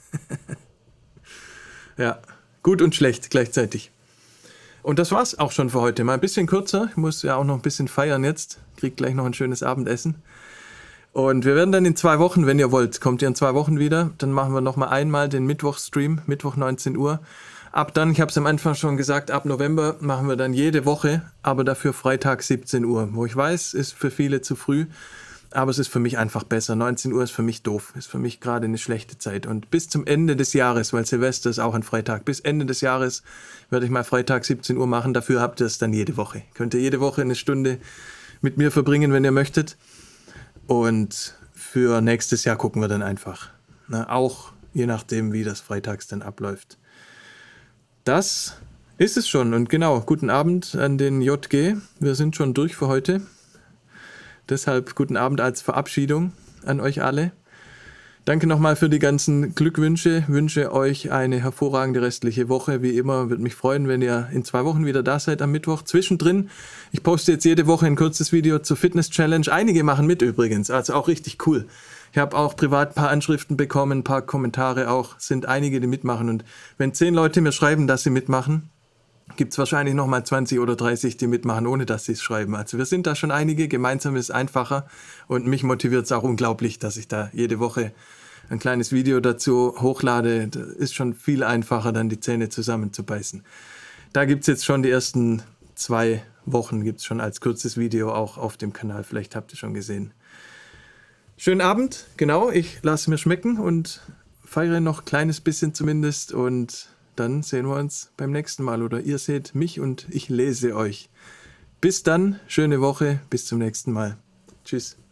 Ja. Gut und schlecht gleichzeitig. Und das war's auch schon für heute. Mal ein bisschen kürzer. Ich muss ja auch noch ein bisschen feiern jetzt. Krieg gleich noch ein schönes Abendessen. Und wir werden dann in zwei Wochen, wenn ihr wollt, kommt ihr in zwei Wochen wieder. Dann machen wir nochmal einmal den Mittwoch-Stream, Mittwoch neunzehn Uhr. Ab dann, ich habe es am Anfang schon gesagt, ab November machen wir dann jede Woche, aber dafür Freitag siebzehn Uhr. Wo ich weiß, ist für viele zu früh. Aber es ist für mich einfach besser. neunzehn Uhr ist für mich doof. Ist für mich gerade eine schlechte Zeit. Und bis zum Ende des Jahres, weil Silvester ist auch ein Freitag, bis Ende des Jahres werde ich mal Freitag siebzehn Uhr machen. Dafür habt ihr es dann jede Woche. Könnt ihr jede Woche eine Stunde mit mir verbringen, wenn ihr möchtet. Und für nächstes Jahr gucken wir dann einfach. Na, auch je nachdem, wie das freitags dann abläuft. Das ist es schon. Und genau, guten Abend an den J G. Wir sind schon durch für heute. Deshalb guten Abend als Verabschiedung an euch alle. Danke nochmal für die ganzen Glückwünsche. Wünsche euch eine hervorragende restliche Woche. Wie immer, würde mich freuen, wenn ihr in zwei Wochen wieder da seid am Mittwoch. Zwischendrin, ich poste jetzt jede Woche ein kurzes Video zur Fitness Challenge. Einige machen mit übrigens, also auch richtig cool. Ich habe auch privat ein paar Anschriften bekommen, ein paar Kommentare auch. Es sind einige, die mitmachen. Und wenn zehn Leute mir schreiben, dass sie mitmachen, gibt es wahrscheinlich nochmal zwanzig oder dreißig, die mitmachen, ohne dass sie es schreiben. Also wir sind da schon einige, gemeinsam ist es einfacher und mich motiviert es auch unglaublich, dass ich da jede Woche ein kleines Video dazu hochlade. Das ist schon viel einfacher, dann die Zähne zusammenzubeißen. Da gibt es jetzt schon die ersten zwei Wochen, gibt es schon als kurzes Video auch auf dem Kanal, vielleicht habt ihr schon gesehen. Schönen Abend, genau, ich lasse mir schmecken und feiere noch ein kleines bisschen zumindest und dann sehen wir uns beim nächsten Mal oder ihr seht mich und ich lese euch. bis dann, schöne Woche, bis zum nächsten Mal. Tschüss.